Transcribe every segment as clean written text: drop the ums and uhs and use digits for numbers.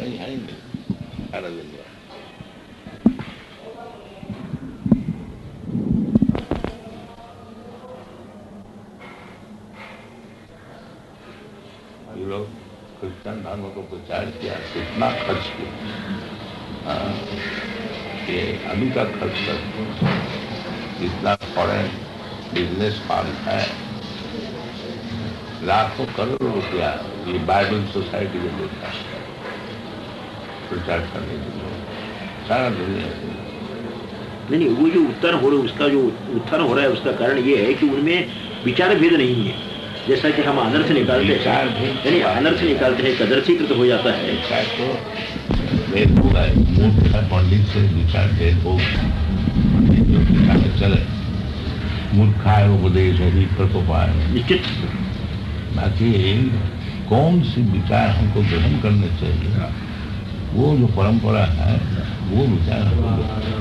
कहीं है ही नहीं सारा दिन भर। ये लोग क्रिश्चियन धर्म को प्रचार किया, कितना खर्च किया, ये अभी का खर्च कर जितना फॉरेन बिजनेस फॉर्म है, लाखों करोड़ रुपया ये बाइबल सोसाइटी को देता है प्रचार करने के लिए सारा दुनिया से। नहीं, वो जो उत्तर हो रहा है, उसका जो उत्थान हो रहा है, उसका कारण ये है कि उनमें विचार भेद नहीं है। जैसा कि हम अनर्थ निकालते हैं, अनर्थ निकालते हैं, कदर्शीकृत हो जाता है। विचार तो भेद होगा, मूर्ख पंडित से विचार भेद होगा, चले मूर्खाय उपदेश होगी प्रकोपाय, निश्चित। बाकी कौन सी विचार हमको ग्रहण करने चाहिए, वो जो परंपरा है वो विचार हमको,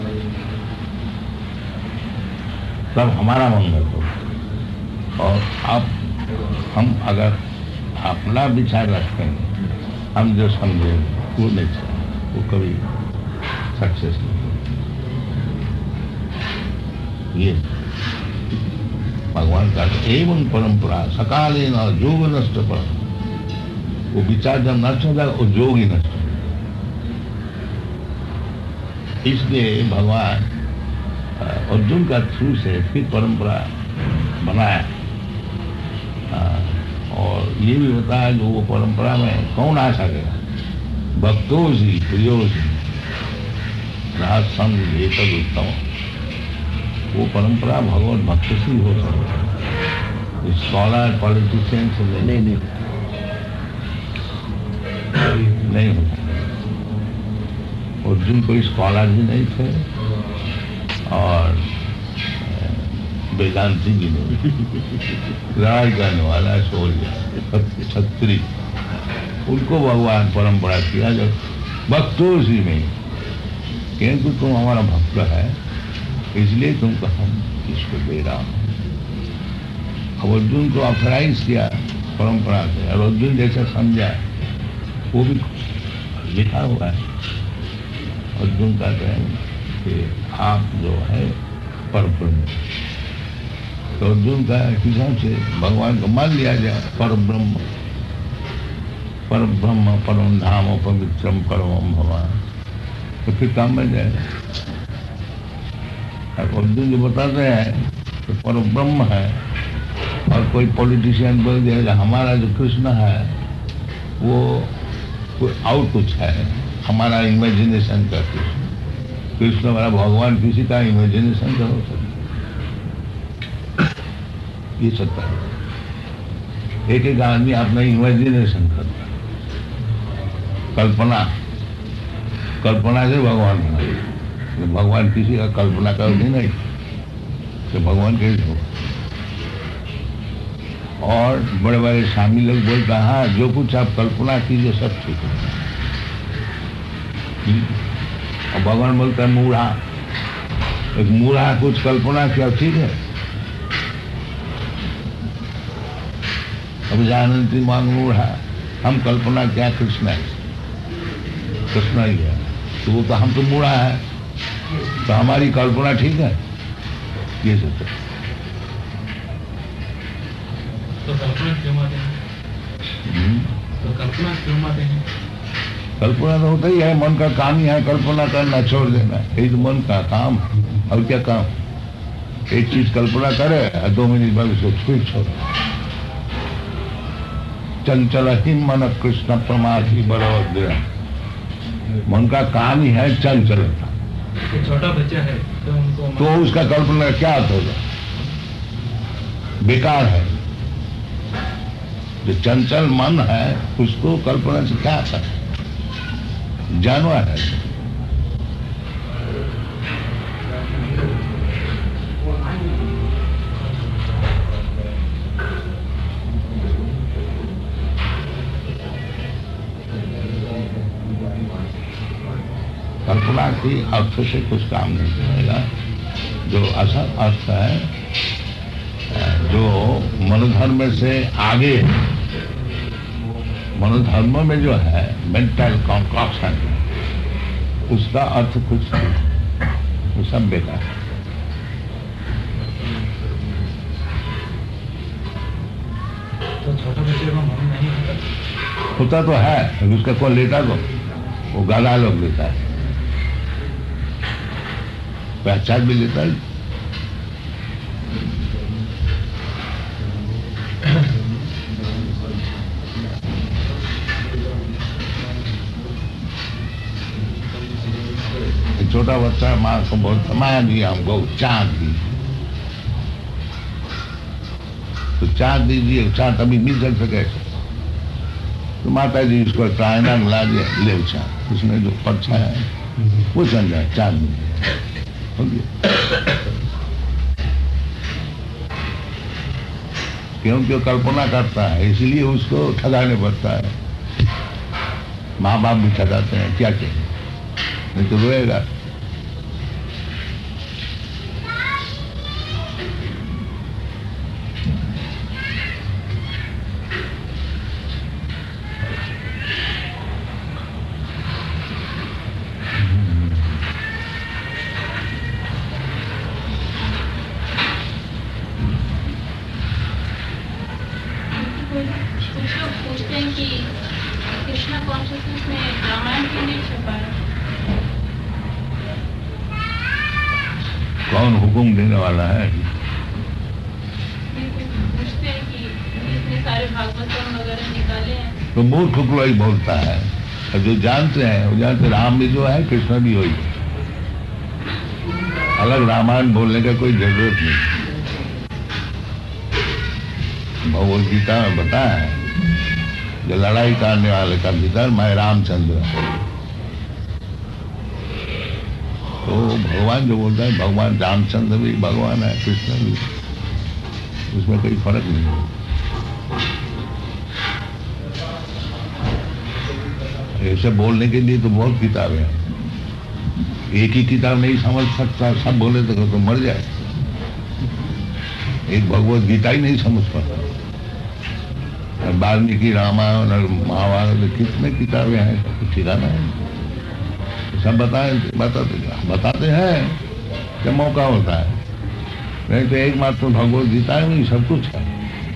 तब हमारा मंगल हो। और अब हम अगर अपना विचार रखेंगे, हम जो समझेंगे वो नहीं चाहिए, वो कभी सक्सेस नहीं। ये भगवान का एवं परंपरा सकालीन और योग नष्ट पर, वो विचार जब नष्ट हो जाएगा वो योग ही नष्ट हो। इसलिए भगवान अर्जुन का थ्रू से फिर परंपरा बनाया, और ये भी बताया जो वो परंपरा में कौन आ सकेगा, भक्तोसी प्रियोसी राज समझ ये तब उत्तम। वो परंपरा भगवत भक्त से ही हो सकता है, स्कॉलर पॉलिटिशियन से नहीं होता। अर्जुन कोई स्कॉलर भी नहीं थे और वेदांती भी नहीं, राज करने वाला सोल्जर छत्री, उनको भगवान परंपरा किया जो भक्तों सी में, क्योंकि तुम हमारा भक्त है इसलिए तुमको हम इसको दे रहा हूं। अब अर्जुन को ऑथराइज किया परंपरा से, और अर्जुन जैसा समझा वो भी लिखा हुआ है। अर्जुन का कहना कि आप जो है परब्रह्म, तो अर्जुन का हिसाब से भगवान को मान लिया जाए परब्रह्म, परब्रह्म परम धाम पवित्रम परम भगवान, तो फिर काम में जाएगा। अर्जुन जो बताते हैं तो परब्रह्म है, और कोई पॉलिटिशियन बोल दिया हमारा जो कृष्ण है वो कोई और कुछ है, हमारा इमेजिनेशन का कृष्ण हमारा भगवान किसी का इमेजिनेशन का हो सकता, ये सकता है। एक एक आदमी अपना इमेजिनेशन करता, कल्पना से भगवान बना। भगवान किसी का कल्पना करते नहीं, तो भगवान कैसे हो। और बड़े बड़े स्वामी लोग बोलते हैं हाँ जो कुछ आप कल्पना कीजिए सब ठीक है, और भगवान बोलता है मूढ़ा, एक मूढ़ा कुछ कल्पना किया ठीक है। अब जानती मांग मूढ़ा, हम कल्पना क्या कृष्ण ही है, तो वो तो हम तो मूढ़ा है, तो हमारी कल्पना ठीक है, ये सोचो। तो कल्पना क्यों मारते हैं? तो कल्पना क्यों मारते हैं? कल्पना तो होता ही है, मन का काम ही है कल्पना करना, छोड़ देना, यही तो मन का काम। और क्या काम, एक चीज कल्पना करे और 2 मिनट बाद उसको फिर छोड़। चंचल ही मन कृष्ण प्रमाथि बलवद्र, मन का काम ही है चंचलता। छोटा बच्चा है तो उसका कल्पना क्या अर्थ होगा, बेकार है। जो चंचल मन है उसको कल्पना से क्या आता है, जानवर है। कल्पना की अर्थ से कुछ काम नहीं करेगा। जो असल अर्थ है, जो मनोधर्म से आगे मनोधर्म में जो है मेंटल कॉन्ट्रैक्शन, उसका अर्थ कुछ नहीं, वो सब बेकार है। तो छोटे बच्चे को मन नहीं होता तो है, उसका कौन लेता, तो वो गाला लोग लेता है, पहचान भी लेता है। छोटा बच्चा माँ को बोलता, माँ जी हमको चाँद दी, तो चाँद दीजिए, चाँद अभी मिल सके, तो माता जी इसको चाइना मिला दिया, ले चाँद, उसने जो परछा है वो समझा चाँद मिल गया। क्योंकि कल्पना करता है, इसलिए उसको ठगाने पड़ता है। माँ बाप भी ठगाते हैं, क्या करें, नहीं तो रोएगा। कुछ लोग पूछते हैं कि कृष्णा कॉन्शियसनेस में रामायण क्यों नहीं छपा है? कौन हुक्म देने वाला है? पूछते हैं कि इतने सारे भागवतम वगैरह निकाले हैं। तो मूर्ख को ही बोलता है, और जो जानते हैं वो जानते, राम भी जो है कृष्ण भी वही है। अलग रामायण बोलने का कोई जरूरत नहीं। भगवद गीता में बताया है, जो लड़ाई करने वाले का भीतर मैं रामचंद्र, तो भगवान जो बोलता है, भगवान रामचंद्र भी भगवान है, कृष्ण भी, उसमें कोई फर्क नहीं है। ऐसे बोलने के लिए तो बहुत किताबें हैं, एक ही किताब नहीं समझ सकता, सब बोले तो मर जाए। एक भगवद गीता ही नहीं समझ पाता, वाल्मीकि रामायण और महाभारत कितने किताबें हैं, कुछ ठिकाना है, सब बताते हैं जब मौका होता है, नहीं तो एकमात्र भगवद गीता में सब कुछ है।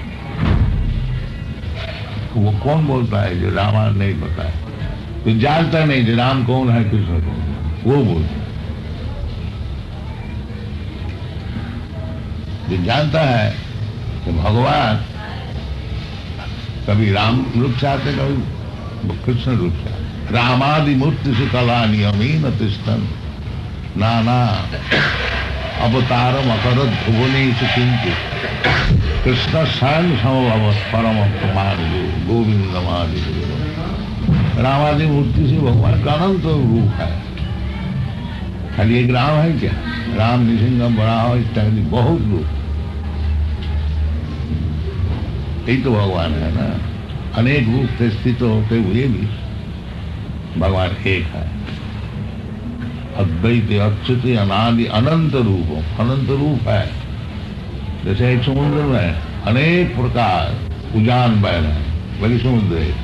वो कौन बोलता है जो रामायण नहीं पता है, तो जानता नहीं जो राम कौन है कृष्ण कौन है, वो बोलता है। जो जानता है कि भगवान कभी राम रूप से आते, कभी कृष्ण रूप से आते। रामादि मूर्ति से कला नियमीन तिष्ठन नाना अवतारम अकरत भुवनेश किंचित कृष्ण स्वयं समभवत् परम प्रमाण गोविंदमादि। रामादि मूर्ति से भगवान का अनंत रूप है, खाली एक राम है क्या? राम नृसिंह बराह इत्यादि बहुत रूप, यही तो भगवान है ना। अनेक रूप से स्थित होते हुए भी भगवान एक है, अद्वैत अच्युत अनादि अनंत रूप, अनंत रूप है। जैसे एक समुद्र में अनेक प्रकार उजान बह रहे हैं, बड़ी समुद्र है,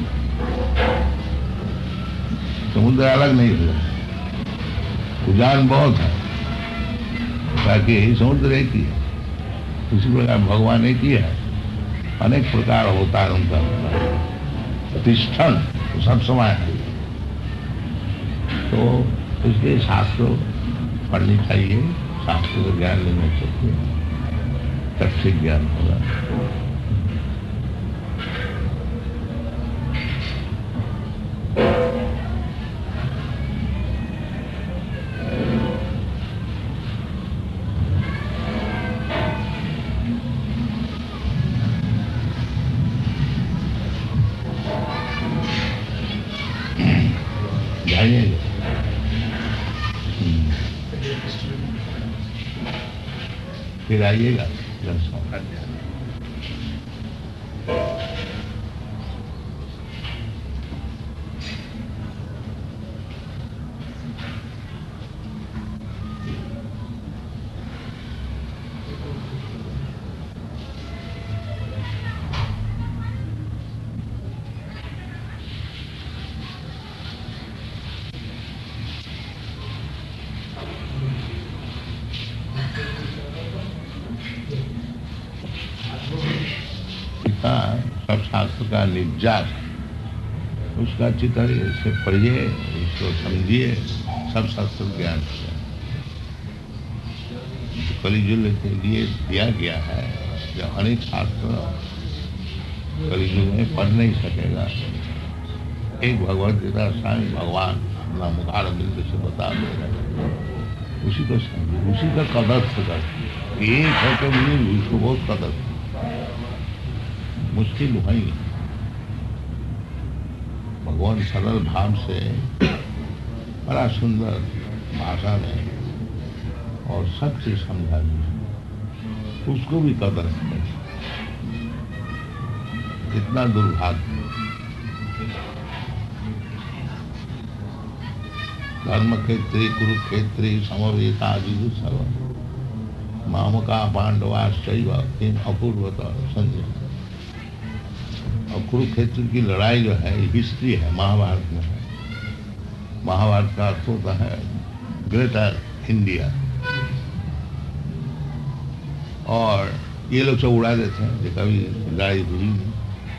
समुद्र अलग नहीं हुआ, उजान बहुत है, ताकि समुद्र एक ही है। उसी प्रकार भगवान एक ही है, अनेक प्रकार होता है उनका प्रतिष्ठन, तो सब समय है। तो इसलिए शास्त्र पढ़नी चाहिए, शास्त्र का ज्ञान लेना चाहिए, तब ठीक ज्ञान होगा। जाइएगा, फिर आइएगा दर्शन। सब शास्त्र का निजात, उसका अच्छी तरह से पढ़िए, उसको समझिए, सब शास्त्र ज्ञान है। कलियुग के लिए दिया गया है, जो अनेक शास्त्र कलियुग में पढ़ नहीं सकेगा। एक भगवद गीता स्वयं भगवान अपना मुखार बिंदु से बता दे रहे, उसी को समझिए, उसी का कदर कर, एक होकर भी उसको बहुत कदर, मुश्किल वही। भगवान सरल भाव से बड़ा सुंदर भाषा में और सब चीज समझा दी, उसको भी कदर है। इतना दुर्भाग्य, धर्म क्षेत्री कुरुक्षेत्री समवेता विदुषव मामका पांडवाश्चैव किम अपूर्वत संजय। और कुरुक्षेत्र की लड़ाई जो है हिस्ट्री है, महाभारत में है। महाभारत का अर्थ होता है ग्रेटर इंडिया। और ये लोग सब उड़ा देते हैं जो कभी लड़ाई हुई नहीं।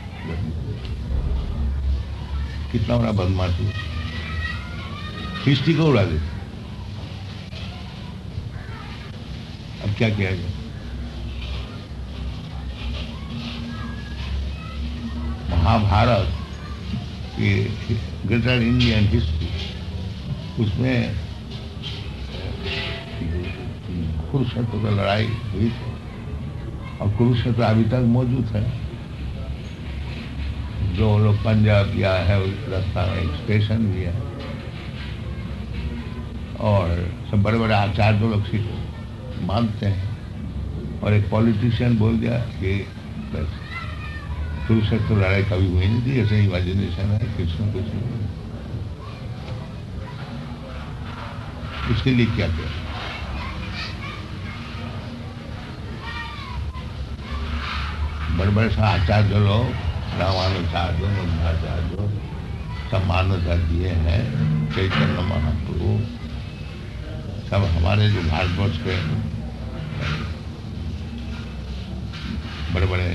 कितना बड़ा बदमाशी, हिस्ट्री को उड़ा देते। अब क्या किया जाए? महाभारत ये ग्रेटर इंडियन हिस्ट्री, उसमें कुरुक्षेत्र की लड़ाई हुई थी और कुरुक्षेत्र अभी तक मौजूद है। जो लोग पंजाब गया है उस रास्ता में एक स्टेशन भी है और सब बड़े बड़े आचार्य लोग मानते हैं। और एक पॉलिटिशियन बोल दिया कि बस कुरुक्षेत्र लड़ाई कभी हुई नहीं थी, ऐसे इमेजिनेशन है, कृष्ण कुछ नहीं। उसके लिए क्या किया? बड़े बड़े से आचार्य लोग, रामानुचार्य, मध्वाचार्य, सब मान्यता दिए हैं। चैतन्य महाप्रभु, सब हमारे जो भारतवर्ष के बड़े बड़े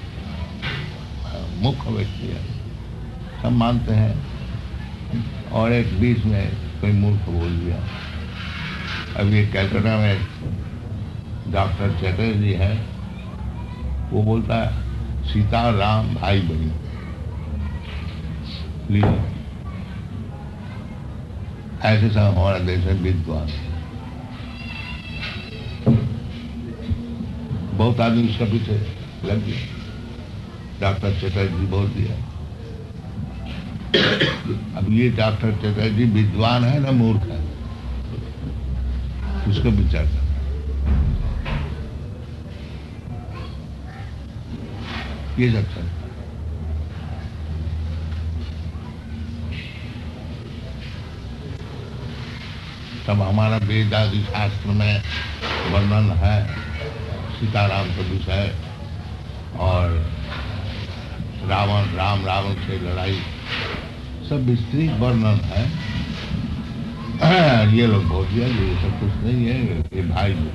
मुख्य व्यक्ति हैं, सब मानते हैं। और एक बीच में कोई मूर्ख बोल दिया। अभी एक कलकत्ता में डॉक्टर चटर्जी है, वो बोलता है सीता राम भाई बहन। लीजिए, ऐसे सब हमारा देश में विद्वान, बहुत आदमी उसका पीछे लग गया। डॉक्टर चटर्जी बोल दिया। अब ये डॉक्टर चटर्जी विद्वान है ना मूर्ख है, उसको विचार कर। ये सब चलता है। तब हमारा वेद आदि शास्त्र में वर्णन है सीताराम का विषय और रावण से लड़ाई, सब विस्तृत वर्णन है। ये लोग बोल दिया ये सब कुछ नहीं है, ये भाई लोग।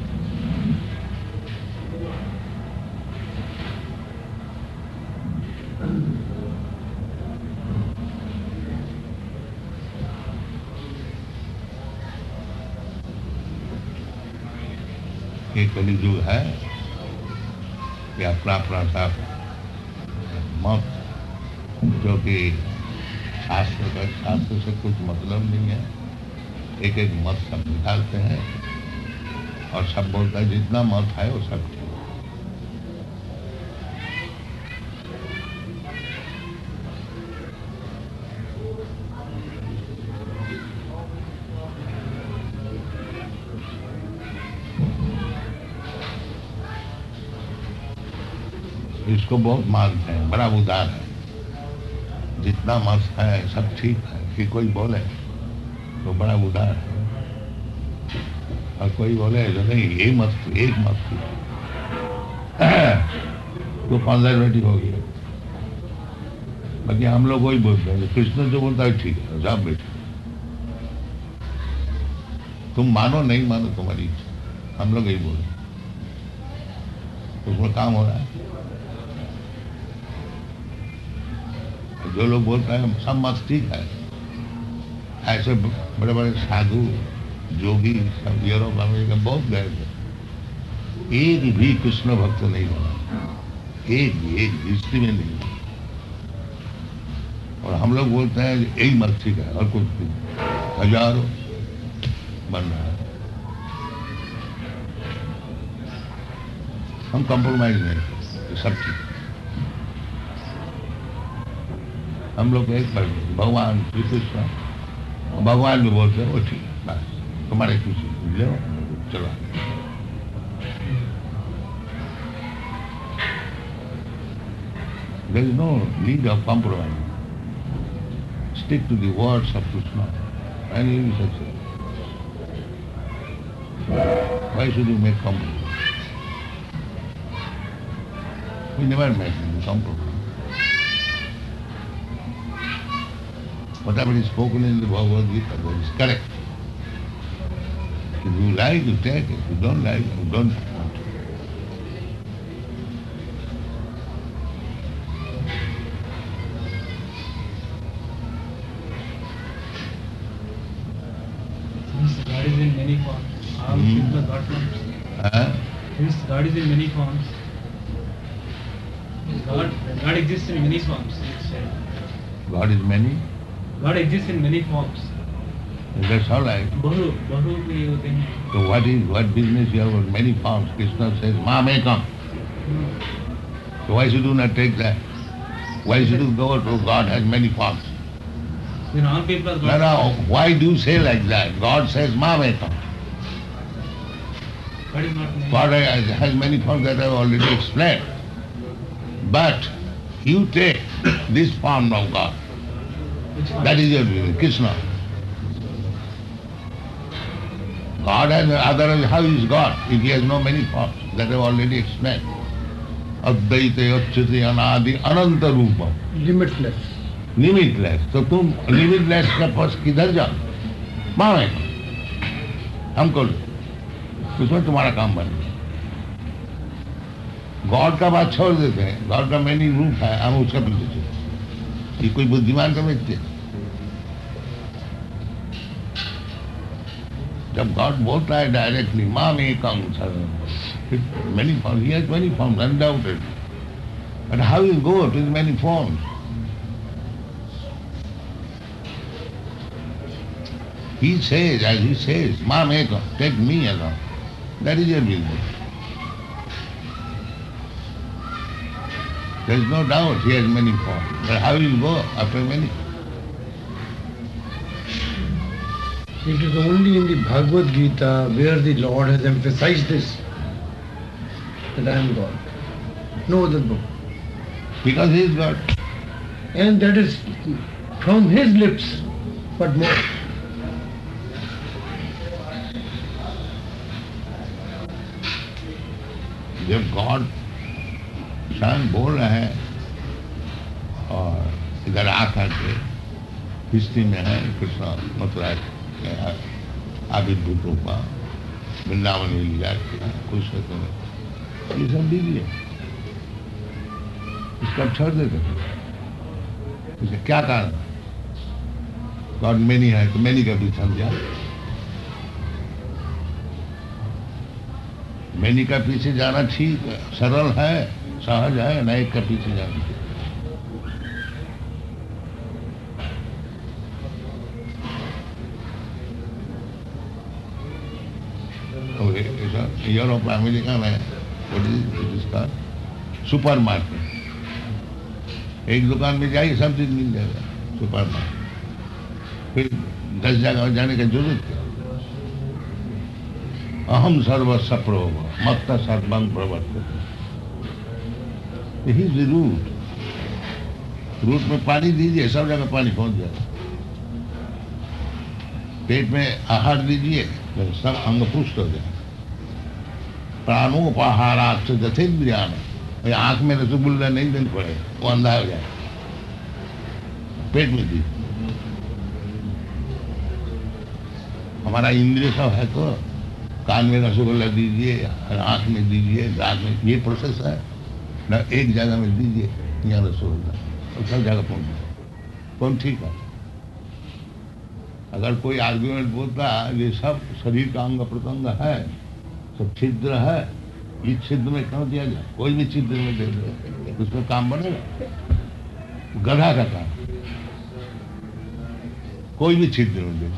ये कलियुग है, ये अपना अपना सा मत, जो कि शास्त्र से कुछ मतलब नहीं है। एक एक मत सब निकालते हैं और सब बोलता है जितना मत है वो सब ठीक। इसको बहुत मानते हैं, बड़ा उदार है। जितना मत है सब ठीक है कि कोई बोले तो बड़ा उदार है, और कोई बोले तो नहीं ये मत एक मत थी तो कंजर्वेटिव हो गया। बाकी हम लोग वही बोलते हैं, कृष्ण जो बोलता है ठीक है, सब बेटे तुम मानो नहीं मानो तुम्हारी इच्छा, हम लोग यही बोले, उसमें काम हो रहा है। जो लोग बोलते हैं सब मस्ती है, ऐसे बड़े बड़े साधु जोगी सब यूरोप अमेरिका बहुत गए थे, एक भी कृष्ण भक्त नहीं बना, एक हिस्ट्री में नहीं। और हम लोग बोलते हैं यही मस्ती है और कुछ नहीं, हजारों बन रहा है। हम कॉम्प्रोमाइज नहीं करते सब चीज। हम लोग एक भगवान श्री कृष्ण, भगवान भी बोलते हैं वो ठीक है, बस तुम्हारे खुशी ले चलो। There is no need of compromise. Stick to the words of Krishna and you will be successful. Why should you make compromise? We never make any compromise. Whatever is spoken in the Bhagavad Gita, that is correct. If you like, you take it. If you don't like, you don't. God is in many forms. All people are God forms. Since God is in many forms, God exists in many forms. It's said. God is many. God exists in many forms. That's all right. बहु भी होते हैं. So what business you have with many forms? Krishna says, Mamekam. So why should you not take that? Why should you go to God has many forms? Then all people are God. No, why do you say like that? God says, Mamekam. God is not many. God has many forms that I have already explained. But you take this form of God. Which one? That is your business, Krishna. God has, otherwise how is God if he has no many forms? That I have already explained. Advaita, Achyuti, Anadi, Ananta Rupam. Limitless. Limitless. तो तुम limitless का पास किधर जाओ? मामे हमको उसमें तुम्हारा काम बन गया। गॉड का बात छोड़ देते हैं, गॉड का मैनी रूप है, हम उसका पीछे चलते। ये कोई बुद्धिमान का व्यक्ति है? जब गॉड बोलता है डायरेक्टली माम एकम सर्वम, many forms, he has many forms undoubted, but how you go to the many forms? He says, as he says, Mam Ekam, take me along. That is your business. There is no doubt he has many forms. But how will you go after many? It is only in the Bhagavad Gita where the Lord has emphasized this, that I am God. No other book. Because he is God. And that is from his lips, but more. जब God स्वयं बोल रहे हैं और इधर आकर के history में है कृष्ण मथुरा के आविर्भूत रूपा वृंदावन में लिया खुश होते हैं, ये सब दीजिए, इसको छोड़ देते हैं। इसका क्या कारण? गॉड मैनी है तो मैनी का भी समझा, मैनी का पीछे जाना ठीक है, सरल है, सहज है, न एक का पीछे जाना ठीक। यूरोप अमेरिका में इसका सुपर मार्केट, एक दुकान में जाइए सब चीज मिल जाएगा, सुपर मार्केट, फिर 10 जगह जाने की जरूरत क्या? अहम सर्वस्व प्रभव मत्त सर्वं प्रवर्तते। ही इज रूट, रूट में पानी दीजिए, सब जगह पानी पहुंच जाएगा। पेट में आहार दीजिए तो सब अंग पुष्ट हो जाए। प्राणोपहारात जथेन्द्रियान, आंख में रसगुल्ला नहीं देना पड़ेगा, वो अंधा हो जाए। पेट में दीजिए, हमारा इंद्रिय सब है तो कान में रसगुल्ला दीजिए, आँख में दीजिए, दांत में, ये प्रोसेस है ना। एक जगह में दीजिए यहाँ रसगुल्ला और सब जगह पहुँच जाए। कौन ठीक है? अगर कोई आर्ग्यूमेंट बोलता है ये सब शरीर का अंग प्रत्यंग है, सब छिद्र है, इस छिद्र में क्यों दिया जाए? कोई भी छिद्र में दे दे, उसमें काम बनेगा? गधा का काम, कोई भी छिद्र में दे,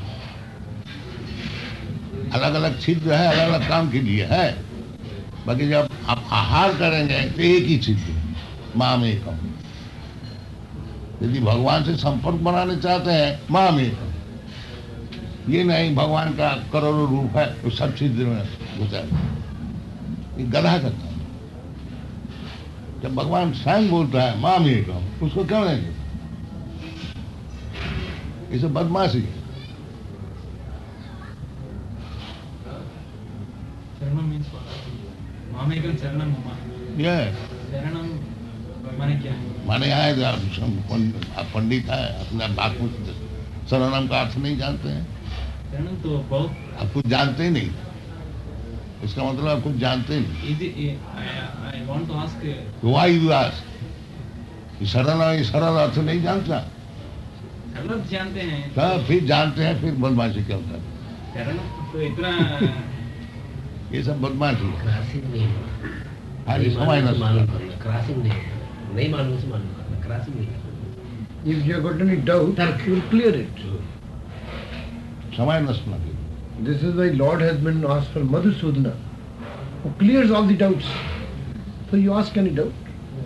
अलग अलग छिद्र है, अलग अलग काम के लिए है। बाकी जब आप आहार करेंगे तो एक ही छिद्र, माम एकम। यदि भगवान से संपर्क बनाने चाहते हैं, माम एकम। ये नहीं भगवान का करोड़ों रूप है तो सब छिद्र में घुसा, ये गधा का काम। जब भगवान स्वयं बोलता है माम एकम, उसको क्यों नहीं? ये सब बदमाशी है। Sharanam means what? Mamekam Sharanam Mama. ये Sharanam माने क्या है? माने आए आप पंडित है, अपने बात में शरणम का अर्थ नहीं जानते हैं। शरणम तो बहुत आप कुछ जानते ही नहीं, इसका मतलब आप कुछ जानते ही नहीं। I want to ask. Why you ask? सरल अर्थ नहीं जानता, शरणम जानते हैं। तो फिर जानते हैं, फिर बदमाशी क्या होता है? शरणम तो इतना ये सब बदमाशी है। क्रॉसिंग नहीं, हाँ, नहीं समझना मालूम से मालूम चाहिए। करना, क्रॉसिंग नहीं मालूम से मालूम करना, क्रॉसिंग नहीं। If you have got any doubt, you will clear it. समझना चाहिए। This is why Lord has been asked for Madhusudana, who clears all the doubts. So you ask any doubt.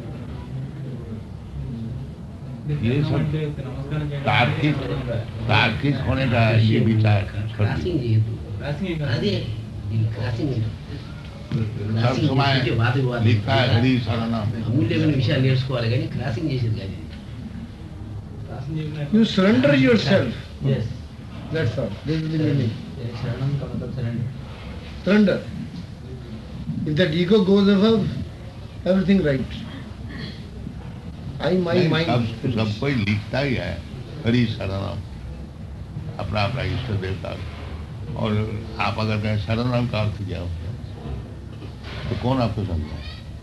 ये सब नमस्कार तार्किक होने का ये विचार क्रॉसिंग जी है तो अरे क्रॉसिंग सब समय लिखता है हरि शरणम। అమూల్యమైన విషయాలు నేర్చుకోవాలి కానీ క్రాసింగ్ చేసేది కాదు ఇది. You surrender yourself. Yes. That's all. This is the meaning. शरणम का मतलब surrender. Surrender. If that ego goes above, everything right. I, my, नहीं, mind. सब कोई लिखता ही है हरि शरणम, अपना अपना इष्ट देवता। और आप अगर कहें शरणम का अर्थ क्या होता है, तो कौन आपको समझाए?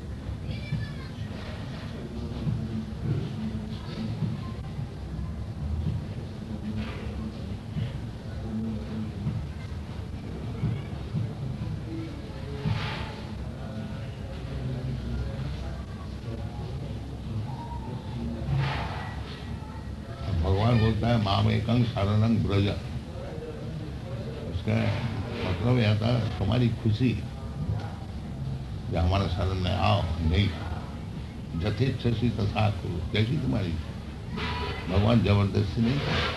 भगवान बोलता है माम एकं शरणं ब्रज। उसका मतलब यह था तुम्हारी खुशी, जो हमारा शरण में आओ, नहीं जथेच्छसी तथा करो, कैसी तुम्हारी? भगवान जबरदस्ती नहीं करता।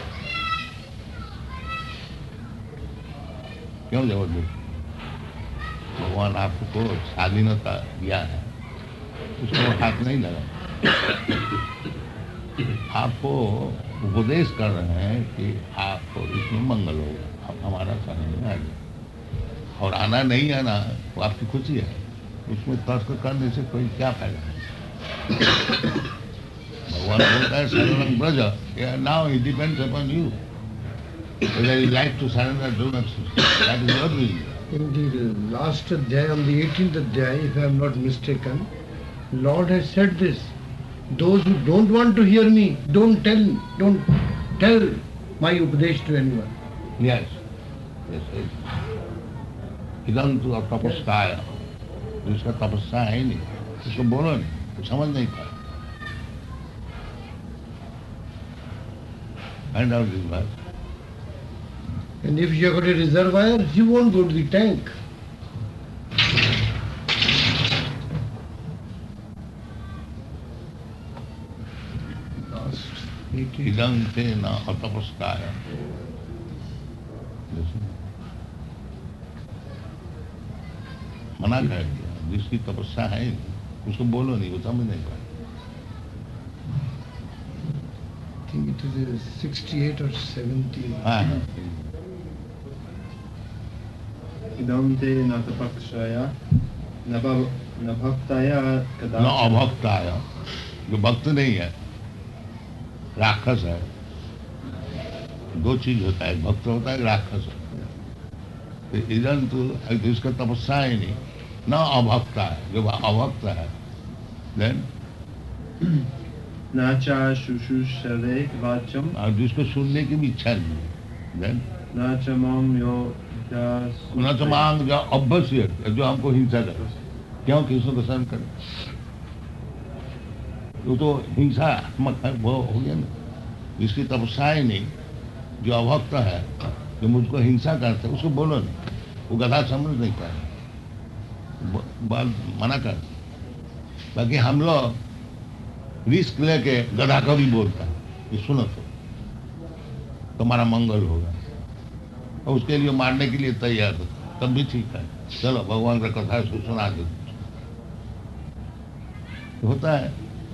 क्यों जबरदस्ती? भगवान आपको स्वाधीनता दिया है, उसको हाथ नहीं लगा। आपको उपदेश कर रहे हैं कि आपको इसमें मंगल होगा, आप हमारा शरण में आ जाए। और आना नहीं आना वो आपकी खुशी है, उसमें तर्क करने से कोई क्या फायदा है? भगवान बोलता है शरणं ब्रज, now it depends upon you whether you like to surrender or do not. That is your will. In the last adhyaya, on the 18th adhyaya, if I am not mistaken, Lord has said this. Those who don't want to hear me, don't tell my upadesh to anyone. Yes. Yes. इदं तु तपस्काय, जिसका तपस्या है ही नहीं, उसको बोलो नहीं, वो समझ नहीं पाए। Find out this verse. And if you have got a reservoir, you won't go to the tank. इदं ते न अतपस्काय। मना कर दिया, जिसकी तपस्या है ही नहीं, उसको बोलो नहीं, वो समझ नहीं पाए। I think it is 68 or 70. हाँ, इदं ते न तपस्काय न भक्ताय न कदाचन। अभक्त आया, जो भक्त नहीं है, राक्षस है। दो चीज होता है, भक्त होता है, राक्षस होता है। तो इदं तो जिसका तपस्या ही नहीं, न अभक्त है, जो अभक्त है, देन नाचा शुश्रूषवे वाचम और जिसको सुनने की भी इच्छा नहीं है, then नाचमम यो न तो मांग जो अभ्यस्य जो हमको हिंसा करे, क्यों कृष्ण को सहन करे, वो तो हिंसात्मक है, वो हो गया ना। जिसकी तपस्या ही नहीं, जो अभक्त है, जो मुझको हिंसा करते है, उसको बोलो नहीं, वो गधा समझ नहीं पाए, मना कर। बाकी हम लोग रिस्क लेके गधा को भी बोलता है कि सुनो तो तुम्हारा मंगल होगा, और उसके लिए मारने के लिए तैयार हो, तब भी ठीक है, चलो भगवान का कथा सुना दो, होता है।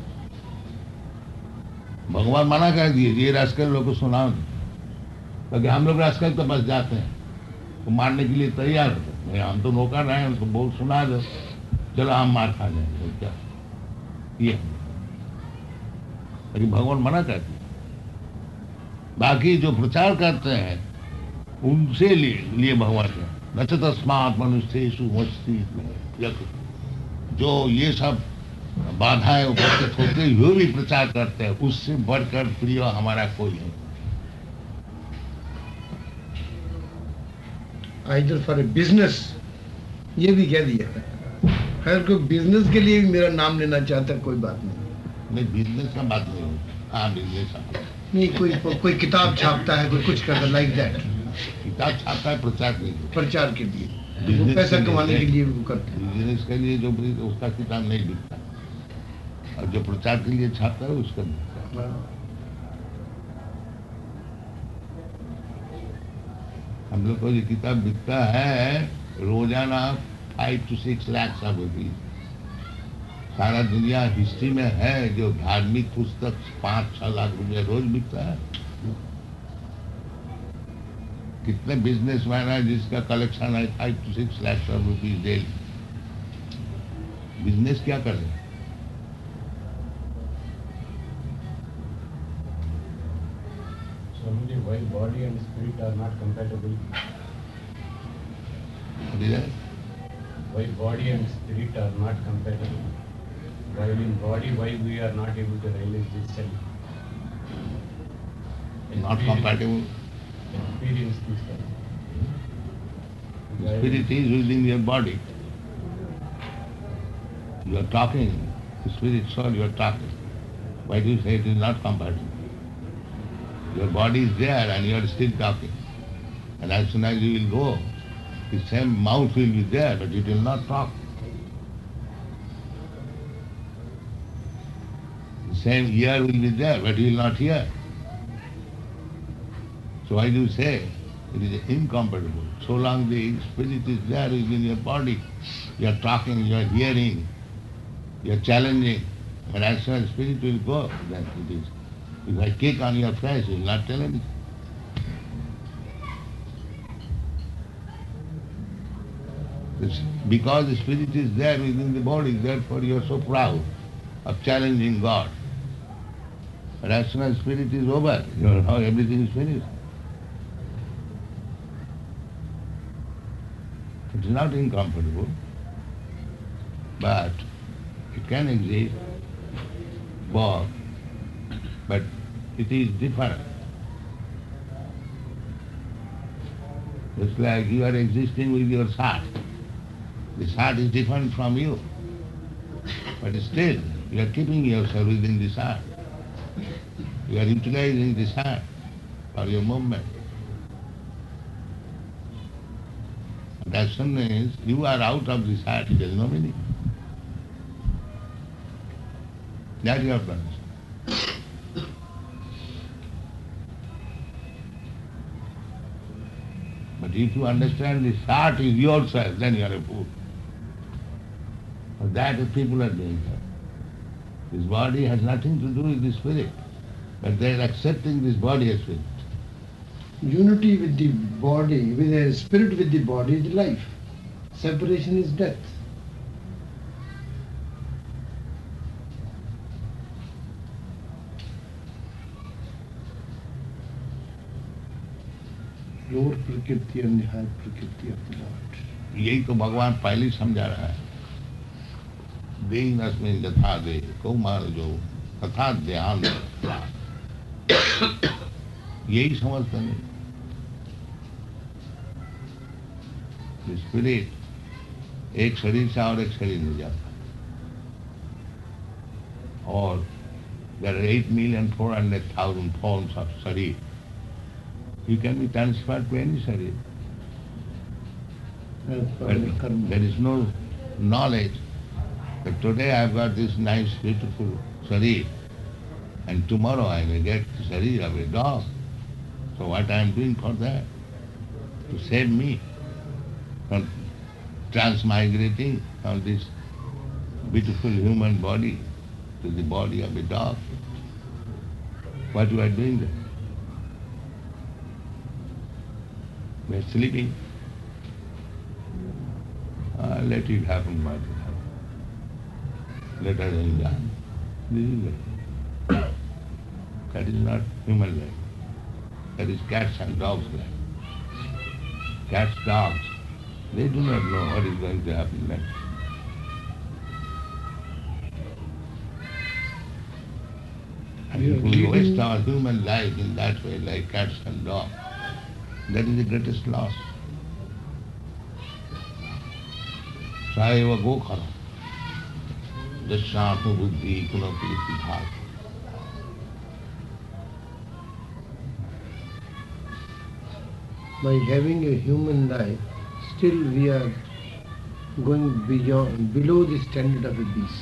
भगवान मना कर दिए ये रास्कल लोग को सुनाओ, क्योंकि हम लोग रास्कल तो बस जाते हैं, तो मारने के लिए तैयार होते हैं, हम तो नौकर रहे हैं, उनको बोल सुना दो, चलो हम मार खा जाएंगे, क्या ये, लेकिन भगवान मना कर दिया। बाकी जो प्रचार करते हैं उनसे लिए भगवान का न च तस्मात् मनुष्येषु मस्ति, जो ये सब बाधाएं उपस्थित होते हुए भी प्रचार करते हैं, उससे बढ़कर प्रिय हमारा कोई नहीं। आइदर फॉर ए बिजनेस, ये भी कह दिया, खैर कोई बिजनेस के लिए भी मेरा नाम लेना चाहता है, कोई बात नहीं। नहीं, बिजनेस का बात नहीं होती, हाँ बिजनेस नहीं, कोई किताब छापता है, कोई कुछ करता है, लाइक दैट। किताब छापता है प्रचार के लिए, प्रचार के लिए, वो पैसा कमाने के लिए वो करते हैं। बिजनेस के लिए जो उसका किताब नहीं बिकता, और जो प्रचार के लिए छापता है उसका बिकता है। हम लोग को ये किताब बिकता है रोजाना 5 to 6 लाख रुपये। सारा दुनिया हिस्ट्री में है जो धार्मिक पुस्तक 5-6 लाख रुपये रोज बिकता है। कितने बिजनेसमैन है जिसका कलेक्शन है 5 to 6 lakh rupees daily. Business क्या कर रहे हैं? Why body and spirit are not compatible? Why body and spirit are not compatible? While in body, why we are not able to realize this self? Not compatible. Experience this self. Spirit is within your body. You are talking, the spirit soul, you are talking. Why do you say it is not compatible? Your body is there and you are still talking. And as soon as you will go, the same mouth will be there, but it will not talk. The same ear will be there, but you will not hear. So why do you say it is incompatible? So long the spirit is there within your body, you are talking, you are hearing, you are challenging. But as soon as spirit will go, then it is. If I kick on your face, you will not tell anything. Because the spirit is there within the body, therefore you are so proud of challenging God. But as soon as spirit is over, you know everything is finished. It is not incompatible, but it can exist both, but it is different. It's like you are existing with your heart. This heart is different from you, but still you are keeping yourself within this heart. You are utilizing this heart for your movement. And as soon as you are out of this heart, it has no meaning. That you have to understand. But if you understand this heart is yourself, then you are a fool. But that is people are doing that. This body has nothing to do with the spirit, but they are accepting this body as spirit. Unity with the body, with the spirit with the body is life. Separation is death. Lower prakriti and the higher prakriti of the Lord. यही तो भगवान पहले समझा रहा है। देहिनस्मिन् यथा देह कौमार जो तथा ध्यान, यही समझते नहीं। स्पिरिट एक शरीर से और एक शरीर में जाता है, और there are 8,400,000 forms of sharir. You can be transferred to any sharir. But there is no knowledge that today I've got this nice, beautiful sharir, and tomorrow I may get the sharir of a dog. So what I am doing for that? To save me from transmigrating from this beautiful human body to the body of a dog. What you are doing there? We are sleeping. Let it happen what it happen. Let us enjoy. This is life. That is not human life. That is cats and dogs' life. Cats, dogs, they do not know what is going to happen next. And if we waste our human life in that way, like cats and dogs, that is the greatest loss. Saeva go karo, dasyātu buddhi kunapi siddhāt. By having a human life, still we are going below the standard of a beast.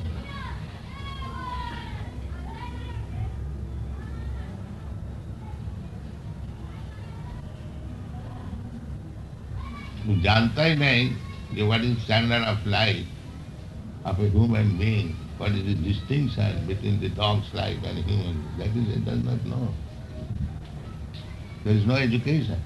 वो जानता ही नहीं कि what is standard of life of a human being, what is the distinction between the dog's life and human. That is, it does not know. There is no education.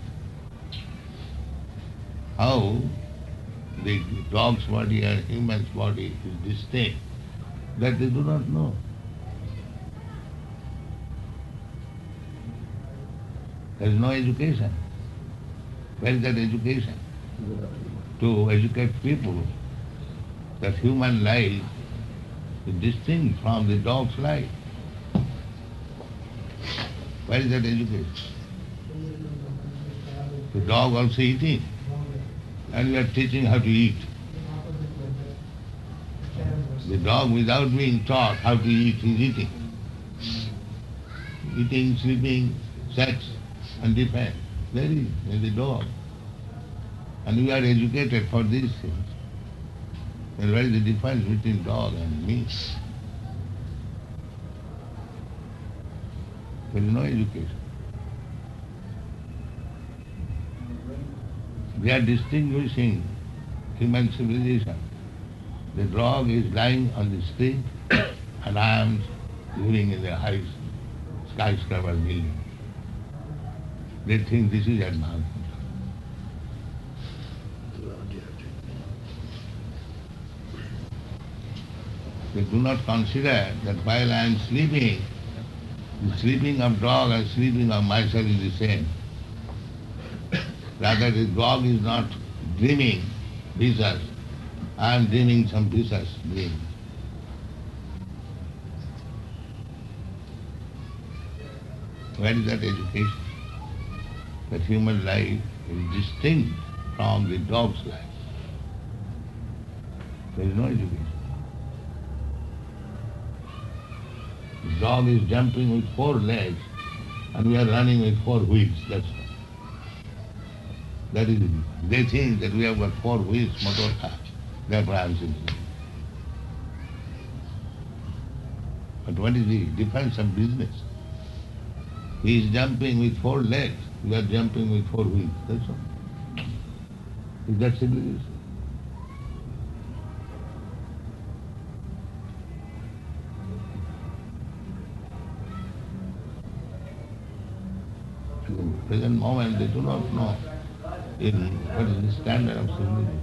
How the dog's body and human's body is distinct, that they do not know. There is no education. Where is that education? To educate people that human life is distinct from the dog's life. Where is that education? The dog also eating, and we are teaching how to eat. The dog, without being taught how to eat, is eating. Eating, sleeping, sex, and defense. There is in the dog. And we are educated for these things. Then what is the difference between dog and me? There is no education. We are distinguishing human civilization. The dog is lying on the street and I am living in the high skyscraper building. They think this is advancement. They do not consider that while I am sleeping, the sleeping of dog and sleeping of myself is the same. Rather, the dog is not dreaming vicious. I am dreaming some vicious dream. Where is that education? That human life is distinct from the dog's life. There is no education. The dog is jumping with 4 legs and we are running with 4 wheels, that's all. That is it. They think that we have got 4 wheels, motor car. Therefore I am simply. But what is the difference of business? He is jumping with 4 legs, we are jumping with 4 wheels, that's all. Is that civilization? At the present moment they do not know what is the standard of civilization.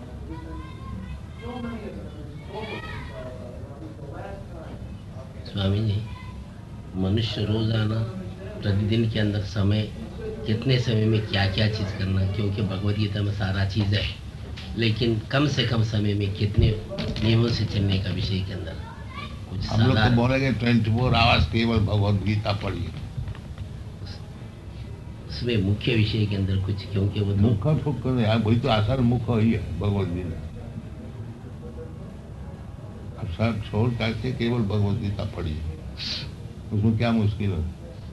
Swami ji, मनुष्य रोजाना प्रतिदिन के अंदर समय, कितने समय में क्या क्या चीज़ करना, क्योंकि भगवद गीता में सारा चीज़ है, लेकिन कम से कम समय में कितने नियमों से चलने का विषय के अंदर कुछ हम लोग तो साधारण बोलेंगे 24 आवर्स केवल भगवद गीता पढ़िए। उसमें मुख्य विषय के अंदर कुछ, क्योंकि वो तो मुख फुक यार, वही तो असल मुख ही है भगवद गीता। अब सब छोड़ करके केवल भगवद गीता पढ़िए, उसमें क्या मुश्किल है?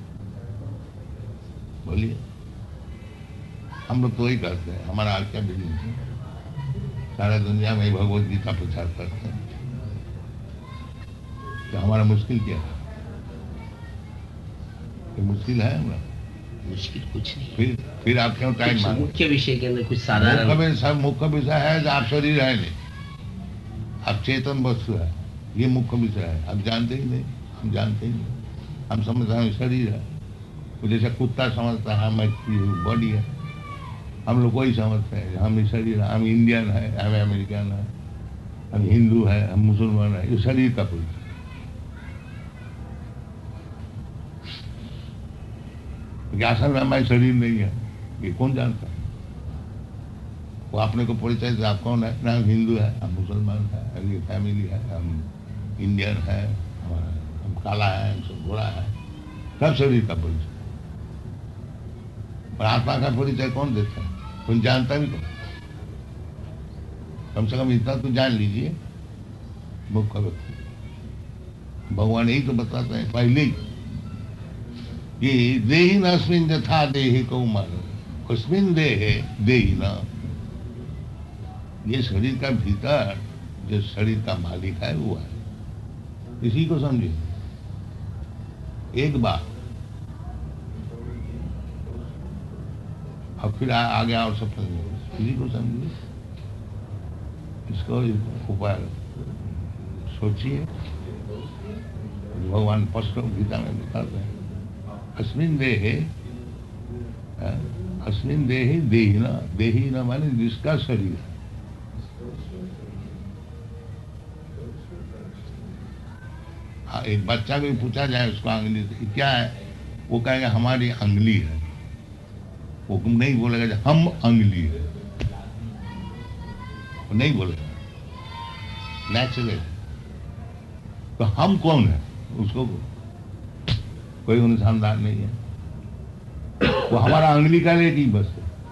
बोलिए। हम लोग तो वही करते हैं, हमारा क्या बिजनेस है? सारा दुनिया में भगवद गीता प्रचार करते हैं, तो हमारा मुश्किल क्या है? ये मुश्किल है हमारा? मुश्किल कुछ नहीं। फिर आप क्यों टाइम कुछ मांगो? मुख्य विषय के अंदर कुछ साधारण सब मुख्य विषय है जो आप शरीर है नहीं, आप चेतन वस्तु है, ये मुख्य विषय है। आप जानते ही नहीं, हम जानते ही नहीं। हम समझते हैं शरीर है, तो जैसे कुत्ता समझता है मैं बॉडी है, हम लोग वही समझते हैं हम ही शरीर है। हम इंडियन है, हम अमेरिकन है, हम हिंदू है, हम मुसलमान है, ये शरीर का परिचय। असल में हमारे शरीर नहीं है, ये कौन जानता है? वो अपने को परिचय से आप कौन है ना? हम हिंदू है, हम मुसलमान है, हमारी फैमिली है, हम इंडियन है, हम काला है, हम सब गोरा है, सब शरीर का परिचय। और आत्मा का परिचय कौन देता है? कौन जानता भी कौन? कम से कम इतना तो जान लीजिए, मुख्य व्यक्ति भगवान यही तो बताते हैं पहले ही कि देहि नस्मिन् यथा देहि कौमार कस्मिन् देहे देहि न। ये शरीर का भीतर जो शरीर का मालिक है वो है, इसी को समझिए। एक बार अब फिर आगे और सब समझिए, इसी को समझिए, इसको उपाय सोचिए। भगवान स्पष्ट गीता में बताते हैं अस्मिन् देहे देही न माने जिसका शरीर है। हाँ, एक बच्चा को पूछा जाए उसको अंगली क्या है, वो कहेगा हमारी अंगली है। वो नहीं बोलेगा हम अंगली है, वो नहीं बोलेगा, नेचुरल। तो हम कौन है उसको कोई अनुसंधान नहीं है, वो हमारा अंगली का लेगी बस,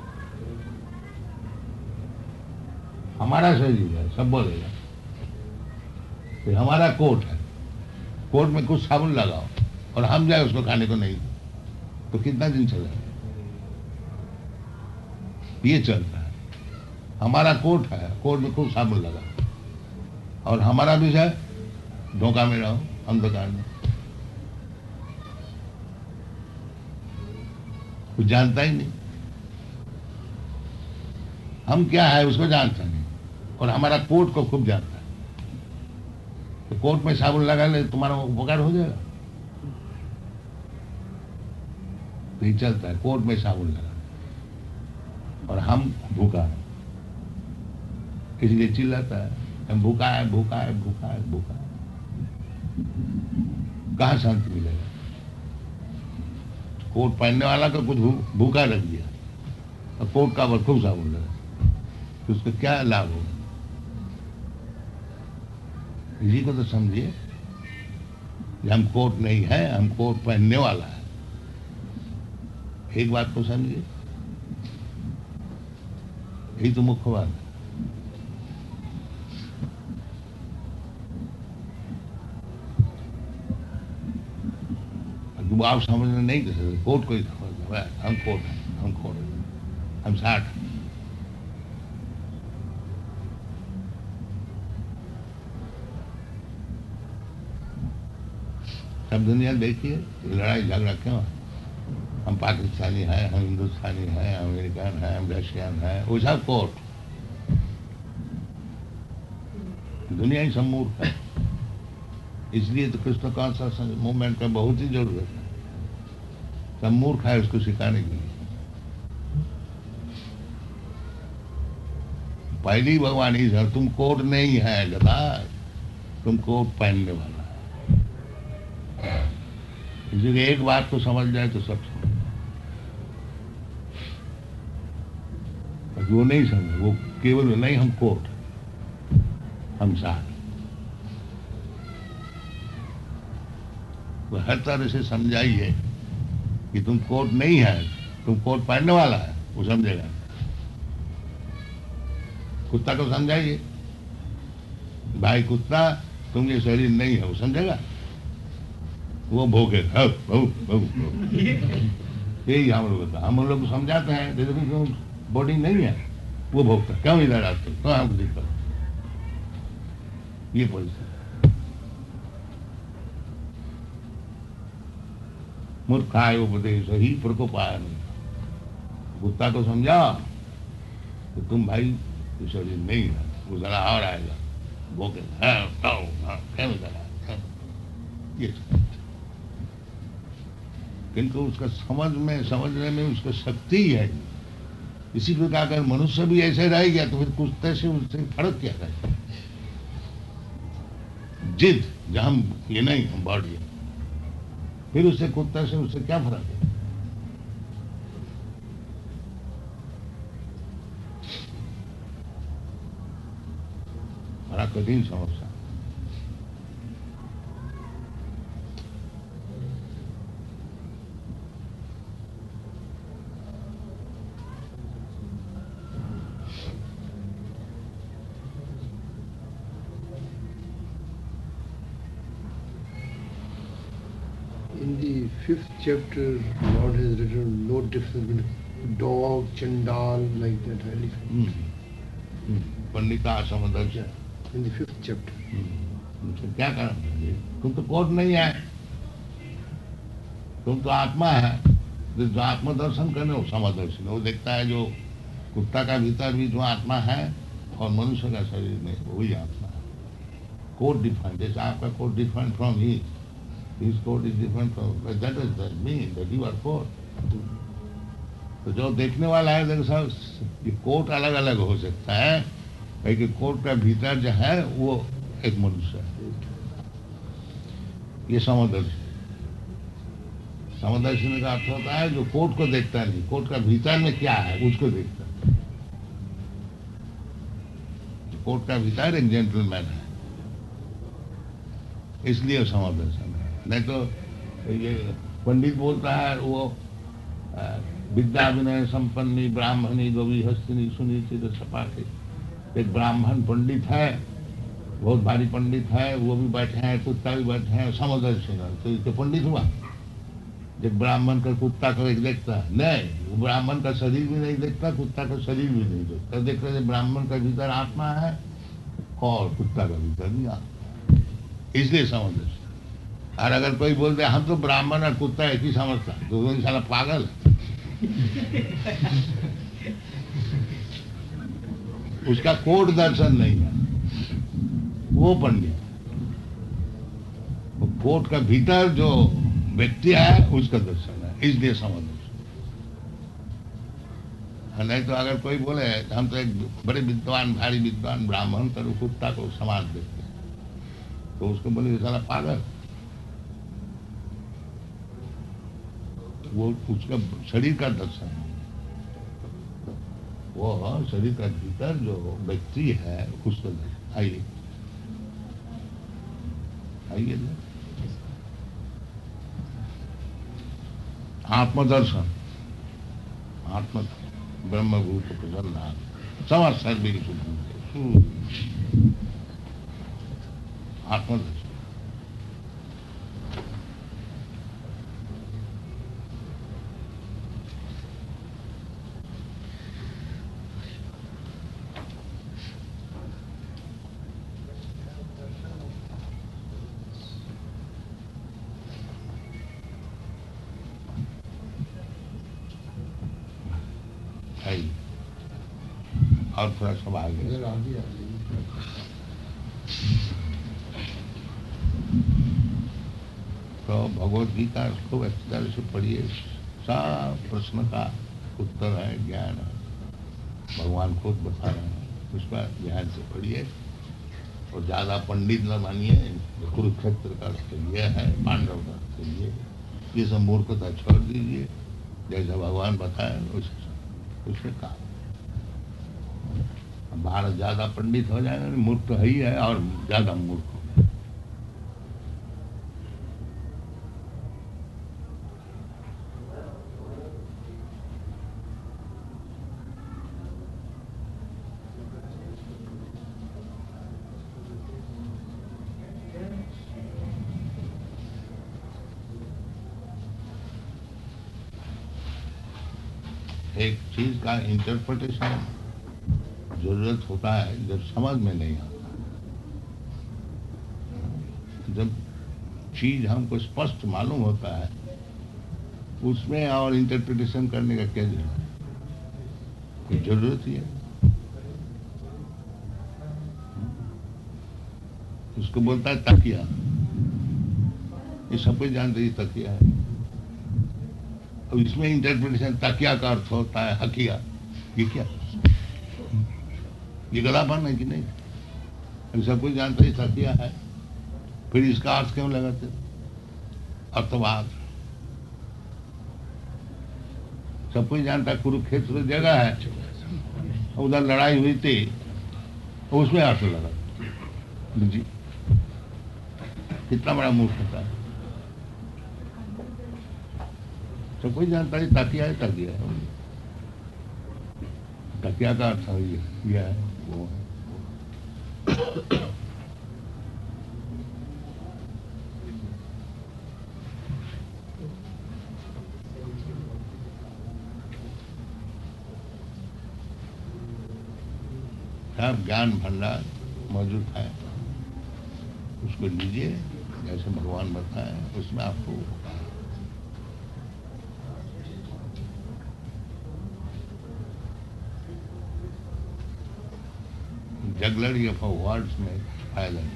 हमारा शरीर है सब बोलेगा। तो हमारा कोट है, कोट में कुछ साबुन लगाओ और हम जाए उसको खाने को नहीं, तो कितना दिन चलेगा? ये चलता है। हमारा कोट है, कोट में खूब साबुन लगा, और हमारा विषय धोखा में रहो, अंधकार में। कुछ जानता ही नहीं, हम क्या है उसको जानता नहीं, और हमारा कोट को खूब जानता है। तो कोट में साबुन लगा ले तुम्हारा उपकार हो जाएगा? तो ये चलता है, कोट में साबुन लगा, और हम भूखा है इसलिए चिल्लाता है हम भूखा है, भूखा है, भूखा है, भूखा है। कहाँ शांति मिलेगा? कोट पहनने वाला का कुछ भूखा रख दिया और कोट का खूब साबुन लगा, तो उसका क्या लाभ होगा? इसी को तो समझिए कि हम कोट नहीं है, हम कोट पहनने वाला है। एक बात को समझिए, यही तो मुख्य बात है। वो आप समझने नहीं कर सकते, कोट को ही समझ, हम कोट हैं, हम कोट हैं, हम 60। सब दुनिया देखिए लड़ाई झगड़ा क्यों है? हम पाकिस्तानी हैं, हम हिंदुस्तानी हैं, अमेरिकन हैं, हम रशियन हैं, वो सब कोट। दुनिया ही सब मूर्ख है। इसलिए तो कृष्ण कॉन्शियसनेस मूवमेंट का बहुत ही जरूरत है। सब मूर्ख है उसको सिखाने के लिए। पहली भगवान ही सर, तुम कोट नहीं है गधा, तुम कोट पहनने वाला है। इसलिए एक बात को समझ जाए तो सब समझ। वो नहीं समझे, वो केवल नहीं हम कोट, हम साथ। तो हर तरह से समझाइए कि तुम कोट नहीं है, तुम कोट पहनने वाला है, वो समझेगा। कुत्ता को समझाइए भाई कुत्ता तुम ये शरीर नहीं है, वो समझेगा, वो भोगेगा। यही हम लोग हम लोग को समझाते हैं, जैसे तुम बॉडी नहीं है, वो भोगता, क्यों इधर आते हो, क्यों हमको दिक्कत, ये परिस्थिति। मूर्खाय उपदेश ही प्रकोपाय नहीं। कुत्ता को समझाओ तो तुम भाई ये शरीर नहीं है, वो जरा और आएगा, भोगेगा, क्यों इधर आए, ये किंतु उसका समझने में उसका शक्ति है। इसी प्रकार अगर मनुष्य भी ऐसे रह गया तो फिर कुत्ते से उससे फर्क क्या है? जिद जहां हम ये नहीं हम बॉडी, फिर उससे कुत्ते से उससे क्या फर्क है? बड़ा कठिन समस्या। In the 5th chapter, Lord has written no difference between dog, chandal, like that, elephant. Pandita समदर्श। In the 5th chapter. क्या कारण है? तुम तो कोट नहीं है, तुम तो आत्मा है। जो आत्मा दर्शन करने वो समदर्शन, वो देखता है जो कुत्ता का भीतर भी जो आत्मा है और मनुष्य का शरीर में वही आत्मा है। कोट डिफरेंट, जैसे आपका coat different from he, his coat is different from, but that does mean that you are coat. तो जो देखने वाला है देखो साहब, ये कोट अलग अलग हो सकता है, क्योंकि कोट का भीतर जो है वो एक मनुष्य है। ये समदर्शी। समदर्शी का अर्थ होता है जो कोट को देखता नहीं, कोट का भीतर में क्या है उसको देखता है। कोट का भीतर एक जेंटलमैन है, इसलिए समदर्शन है। नहीं तो ये पंडित बोलता है वो विद्या विनय संपन्नी ब्राह्मणी गवी हस्तिनी सुनिचित सपाटे। एक ब्राह्मण पंडित है, बहुत भारी पंडित है, वो भी बैठे हैं, कुत्ता भी बैठे हैं, समदर्शी है, तो पंडित हुआ। जब ब्राह्मण का कुत्ता को एक देखता है, नहीं वो ब्राह्मण का शरीर भी नहीं देखता, कुत्ता का शरीर भी नहीं देखता, देख रहे ब्राह्मण का भीतर आत्मा है और कुत्ता का भीतर नहीं आत्मा, इसलिए समदर्शी। और अगर कोई बोलते हम तो ब्राह्मण और कुत्ता एक ही समझता, तो वो साला पागल है। उसका कोट दर्शन नहीं है, वो पंडित। वो कोट का भीतर जो व्यक्ति है उसका दर्शन है, इसलिए समझ। नहीं तो अगर कोई बोले हम तो एक बड़े विद्वान भारी विद्वान ब्राह्मण कर कुत्ता को समाज देखते हैं, तो उसको बोले साला पागल। वो उसका शरीर का दर्शन है, वो शरीर का भीतर जो व्यक्ति है उसको दर्शन। आइए आइए आत्मदर्शन, आत्म ब्रह्मभूत प्रसन्न समझ सर्वे आत्मदर्शन। और थोड़ा सब आगे तो भगवत गीता खूब अच्छी तरह से पढ़िए, सब प्रश्न का उत्तर है, ज्ञान है, भगवान खुद बता रहे हैं, उस पर ध्यान से पढ़िए। और ज्यादा पंडित न मानिए, कुरुक्षेत्र का अर्थ ये है, पांडव का अर्थ ये, ये सब मूर्खता छोड़ दीजिए, जैसा भगवान बताए उसमें काम। भारत ज्यादा पंडित हो जाएगा, मूर्ख तो है ही है और ज्यादा मूर्ख हो। एक चीज का इंटरप्रिटेशन जरूरत होता है जब समझ में नहीं आता। जब चीज हमको स्पष्ट मालूम होता है उसमें और इंटरप्रिटेशन करने का क्या जरूरत है? कोई जरूरत ही है? उसको बोलता है तकिया, ये सब कुछ जानते ही तकिया है। अब इसमें इंटरप्रिटेशन तकिया का अर्थ होता है हकिया, ये क्या? ये गलापन है कि नहीं? अब सब कुछ जानते ही तकिया है, फिर इसका अर्थ क्यों लगाते? अर्थवाद सब कुछ जानता, कुरुक्षेत्र जगह है, उधर लड़ाई हुई थी, उसमें अर्थ लगा जी। कितना बड़ा मूर्खता है। सब कोई जानता है तकिया है, तकिया है, तकिया का अर्थ यह है वो है। सब ज्ञान भंडार मौजूद है, उसको लीजिए जैसे भगवान बताए, उसमें आपको जगलरी ऑफ वर्ड्स में फायदा नहीं।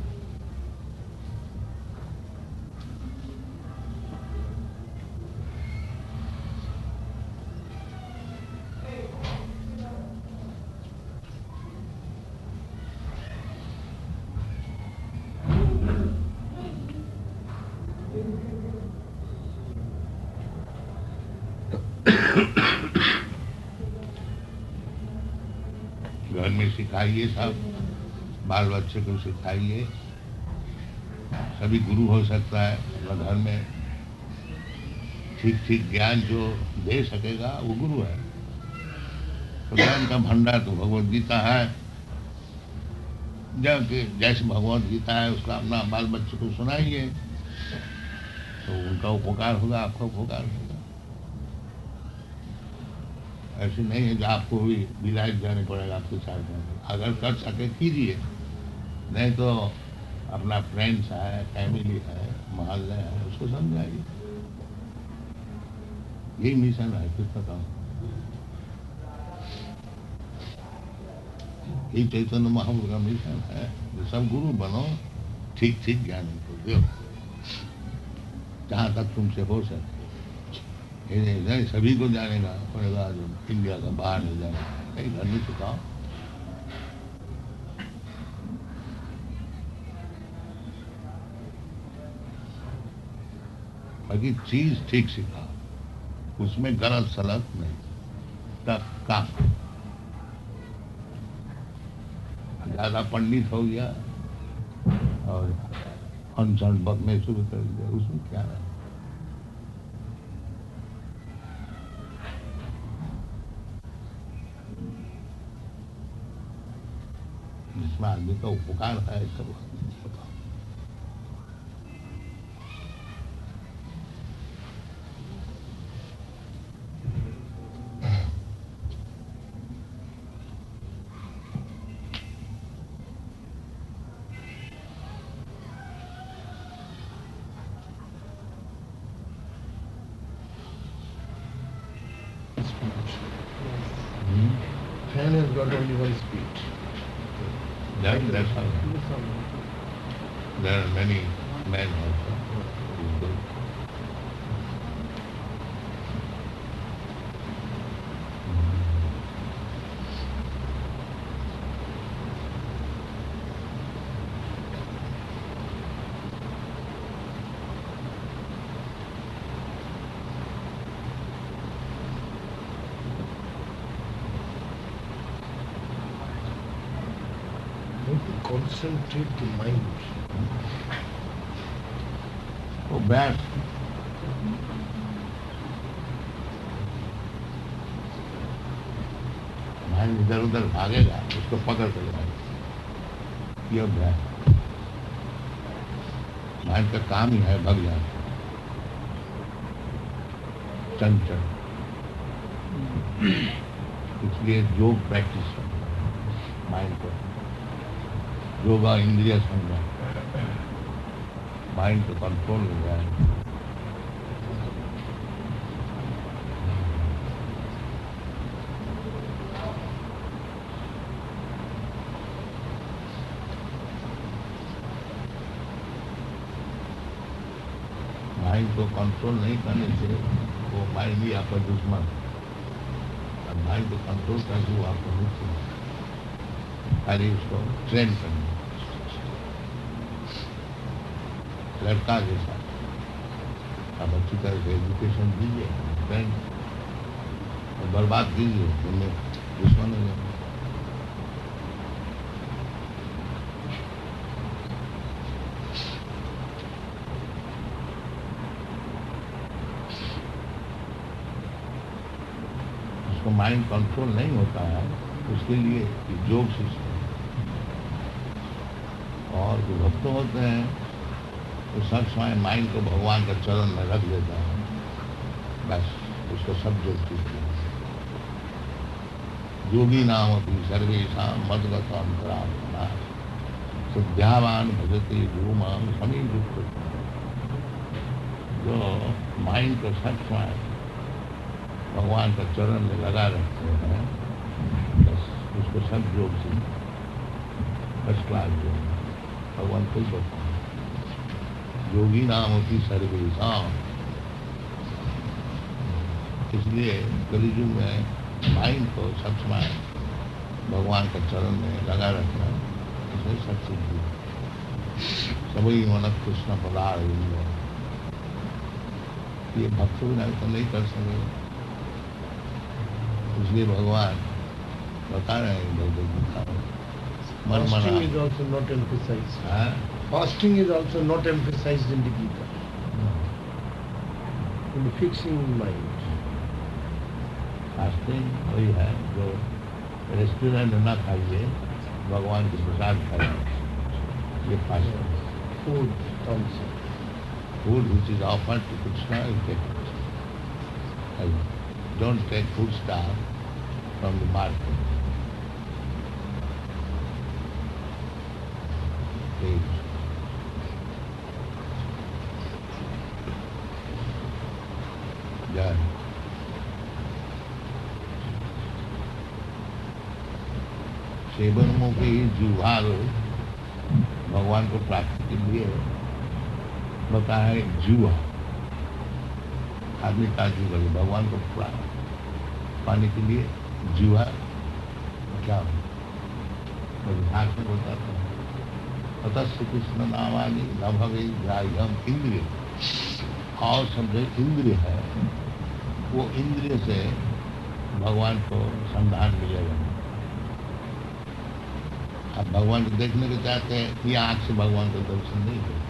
घर में सिखाइए, सब बाल बच्चे को सिखाइए। सभी गुरु हो सकता है, अपना घर में ठीक ठीक ज्ञान जो दे सकेगा वो गुरु है। तो ज्ञान का भंडार तो भगवत गीता है, जब जैसे भगवत गीता है उसका अपना बाल बच्चे को सुनाइए तो उनका उपकार होगा, आपका उपकार होगा। ऐसे नहीं है कि आपको भी विलायत जाने पड़ेगा आपके साथ में। अगर कर सके कीजिए, नहीं तो अपना फ्रेंड्स है, फैमिली है, मोहल्ले है, उसको समझाइए। यही मिशन है, कुछ बताओ। यही चैतन्य महाप्रभु का मिशन है, जो सब गुरु बनो, ठीक ठीक ज्ञान को दो जहाँ तक तुमसे हो सके। ये नहीं सभी को जानेगा पड़ेगा, जो इंडिया का बाहर नहीं जाएगा, कहीं घर नहीं सिखाओ। बाकी चीज ठीक सिखाओ, उसमें गलत सलत नहीं। तब काम ज्यादा पंडित हो गया और अनशन बकने शुरू कर दिया, उसमें क्या है? जिसमें आदमी का उपकार है सब बताओ। Fan has got only one speed. That's how. There are many men also. who do. Concentrate the mind. वो बैठ माइंड इधर उधर भागेगा, उसको पकड़ कर लेगा। ये अभ्यास माइंड का काम ही है भग जाना, चंचल। इसलिए योग प्रैक्टिस माइंड को, योगा इंद्रिय संयम, माइंड को कंट्रोल हो जाए। माइंड को कंट्रोल नहीं करने से वो माइंड ही आपका दुश्मन, और माइंड को कंट्रोल करके वो आपका मित्र है। पहले उसको ट्रेन करना, लड़का के साथ आप अच्छी तरह से एजुकेशन दीजिए, ट्रेन और बर्बाद कीजिए, उनमें दुश्मन हो जाए। उसको माइंड कंट्रोल नहीं होता है, उसके लिए योग सिस्टम। और जो भक्त होते हैं वो सब समय माइंड को भगवान के चरण में रख देता है, बस उसको सब योग सीखते हैं। योगी नाम अपनी सर्वेशा मदगत अंतरात्मा शुद्ध्यावान भजते गुरुमाम समीप। जो माइंड को सब समय भगवान का चरण में लगा रखते हैं, बस उसको सब योग से फर्स्ट क्लास योग भगवान खुद बताते हैं, योगी नाम होती सर्वेशाम। इसलिए कलियुग में माइंड को सब समय भगवान का चरण में लगा रखना, इसमें सब सिद्धि। सभी मन कृष्ण पदार्थ ये भक्त बिना तो नहीं कर सके, इसलिए भगवान बता रहे हैं भगवद गीता में। Fasting is also not emphasized. Fasting is also not emphasized in the Gita. In fixing mind. Fasting वही है जो रेस्टोरेंट न खाइए, भगवान के प्रसाद खाइए, ये fasting. Food also. Food which is offered to Krishna, you take it. Don't take food stuff from the market. Please. Yeah. सेवन मुखी जीवार भगवान को प्राप्ति के लिए बताया है। जीवा आदमी का जीवा, भगवान को पाने के लिए जीवा क्या भाषण होता था। अतः श्री कृष्ण नामानी न भवे ग्राह्यम इंद्रिय, और सब जो इंद्रिय है वो इंद्रिय से भगवान को संधान मिलेगा। आप भगवान को देखने को चाहते हैं, ये आँख से भगवान को दर्शन नहीं होता,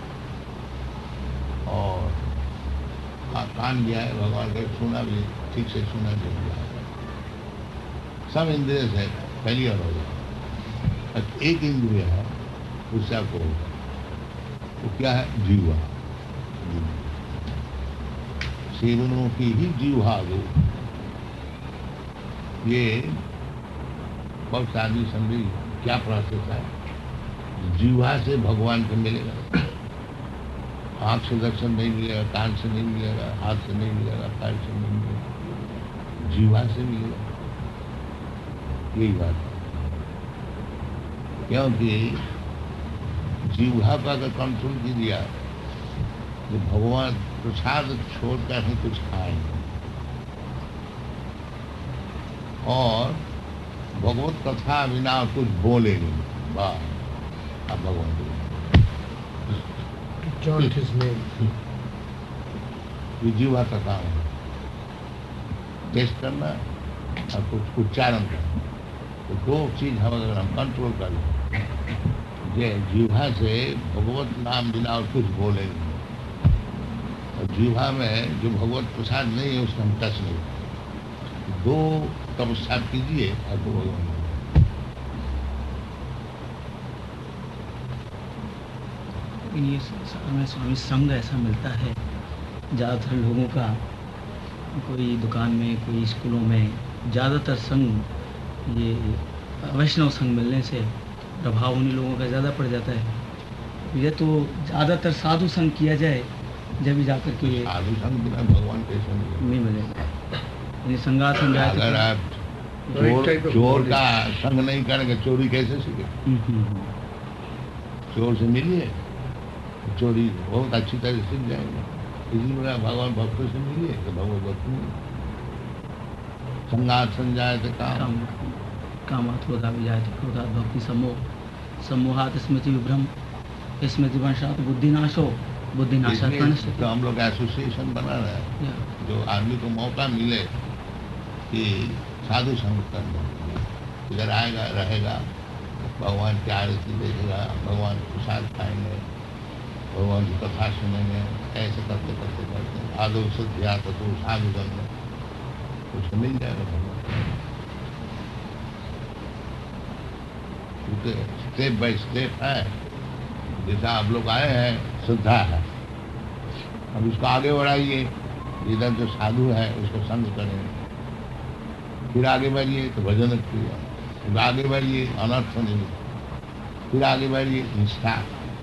और कान गया है भगवान का सुना भी ठीक से सुना नहीं गया, सब इंद्रिय से फेलियर हो जाए। एक इंद्रिय है उससे आपको होगा, वो क्या है? जीवा। सेवनों की ही जीवा दो, ये बहुत सारी समझी क्या प्रोसेस है। जीवा से भगवान को मिलेगा, आँख से दर्शन नहीं मिलेगा, कान से नहीं मिलेगा, हाथ से नहीं मिलेगा, पैर से नहीं मिलेगा, जीवा से मिलेगा। यही बात है, क्योंकि जीवा का अगर कंट्रोल की दिया तो भगवान प्रसाद छोड़कर ही कुछ खाएंगे, और भगवत कथा बिना कुछ बोलेंगे। वाह, अब भगवान chant his name. ये जीवा का काम है, टेस्ट करना और कुछ उच्चारण करना। तो दो चीज हम कंट्रोल कर लें, ये जीवा से भगवत नाम बिना और कुछ बोलेंगे, और जीवा में जो भगवत प्रसाद नहीं है उसको हम टच नहीं करते। दो तपस्या कीजिए आपको भगवान। ये हमें स्वामी संग ऐसा मिलता है ज़्यादातर लोगों का कोई दुकान में, कोई स्कूलों में ज़्यादातर संघ, ये वैष्णव संघ मिलने से प्रभाव उन्हीं लोगों का ज़्यादा पड़ जाता है। ये तो ज़्यादातर साधु संघ किया जाए जब भी जाकर के ये साधु संघ बिना भगवान कैसे नहीं मिलेगा। संगात संगात अगर आप चोर का संग नहीं करेंगे चोरी कैसे सीखे? चोर से मिलिए, चोरी बहुत अच्छी तरह सीख जाएंगे। इसलिए भगवान भक्तों से मिलिए तो भगवत भक्ति मिले। संगात संजायत काम कामात् क्रोधा विजायते क्रोधात् भक्ति सम्मोहात् स्मृति विभ्रम स्मृति वंशात् बुद्धिनाशो बुद्धिनाशात् प्रणश्यति। तो हम लोग एसोसिएशन बना रहे हैं जो आदमी को मौका मिले कि साधु संग करना, इधर आएगा रहेगा, भगवान की आरती देखेगा, भगवान प्रसाद खाएंगे, भगवान की कथा सुनेंगे, ऐसे करते करते करते आदो शुद्धिया तो साधु संग कुछ मिल जाएगा भगवान। स्टेप बाय स्टेप है। जैसा आप लोग आए हैं श्रद्धा है, अब इसको आगे बढ़ाइए। इधर जो साधु है उसको संग करें, फिर आगे बढ़िए तो भजन क्रिया, फिर आगे बढ़िए अनर्थ नहीं, फिर आगे बढ़िए निष्ठा,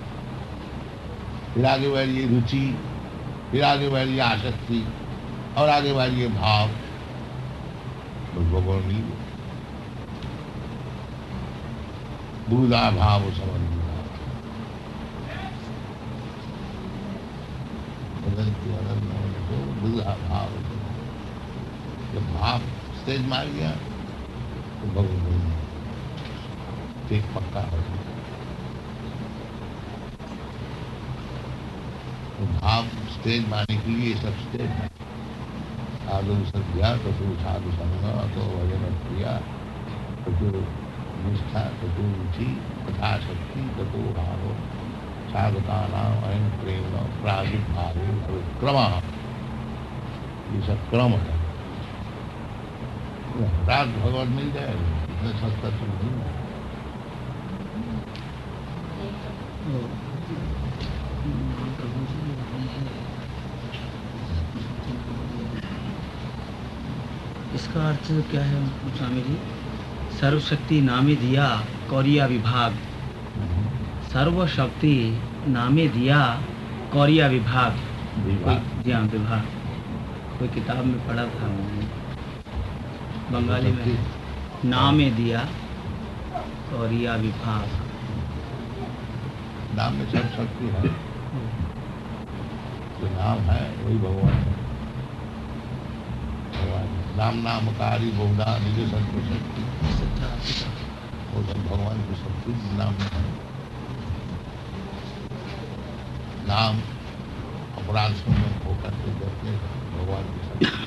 फिर आगे बढ़िए रुचि, फिर आगे बढ़िए आसक्ति और आगे बढ़िए भाव। भगवान नहीं बुधा भाव समझ बुधा भाव। जब भाव स्टेज मार गया तो भगवान ठीक पक्का हो गया। तो भाव स्टेज मारने के लिए सब स्टेज है। साधु सद्या तो तू साधु संग तो भजन क्रिया तो तू निष्ठा तो तू रुचि तथा शक्ति तो तू भाव साधका नाम अयम प्रेम प्रादुर्भाव क्रम। ये सब क्रम है। राग भगवत मिल जाएगा, इतने सस्ता चीज नहीं है। इसका अर्थ क्या है स्वामी जी? सर्वशक्ति नामे दिया कौरिया विभाग, सर्वशक्ति नामे दिया कौरिया विभाग। जी हाँ, विभाग कोई किताब में पढ़ा था मैंने, बंगाली में। नामे दिया कौरिया विभाग, नाम में सब शक्ति है। जो नाम है वही भगवान है। भगवान नाम नामकारी बहुधा निज संतो शक्ति, वो सब भगवान की शक्ति नाम में है। नाम अपराध शून्य होकर के करते भगवान की शक्ति।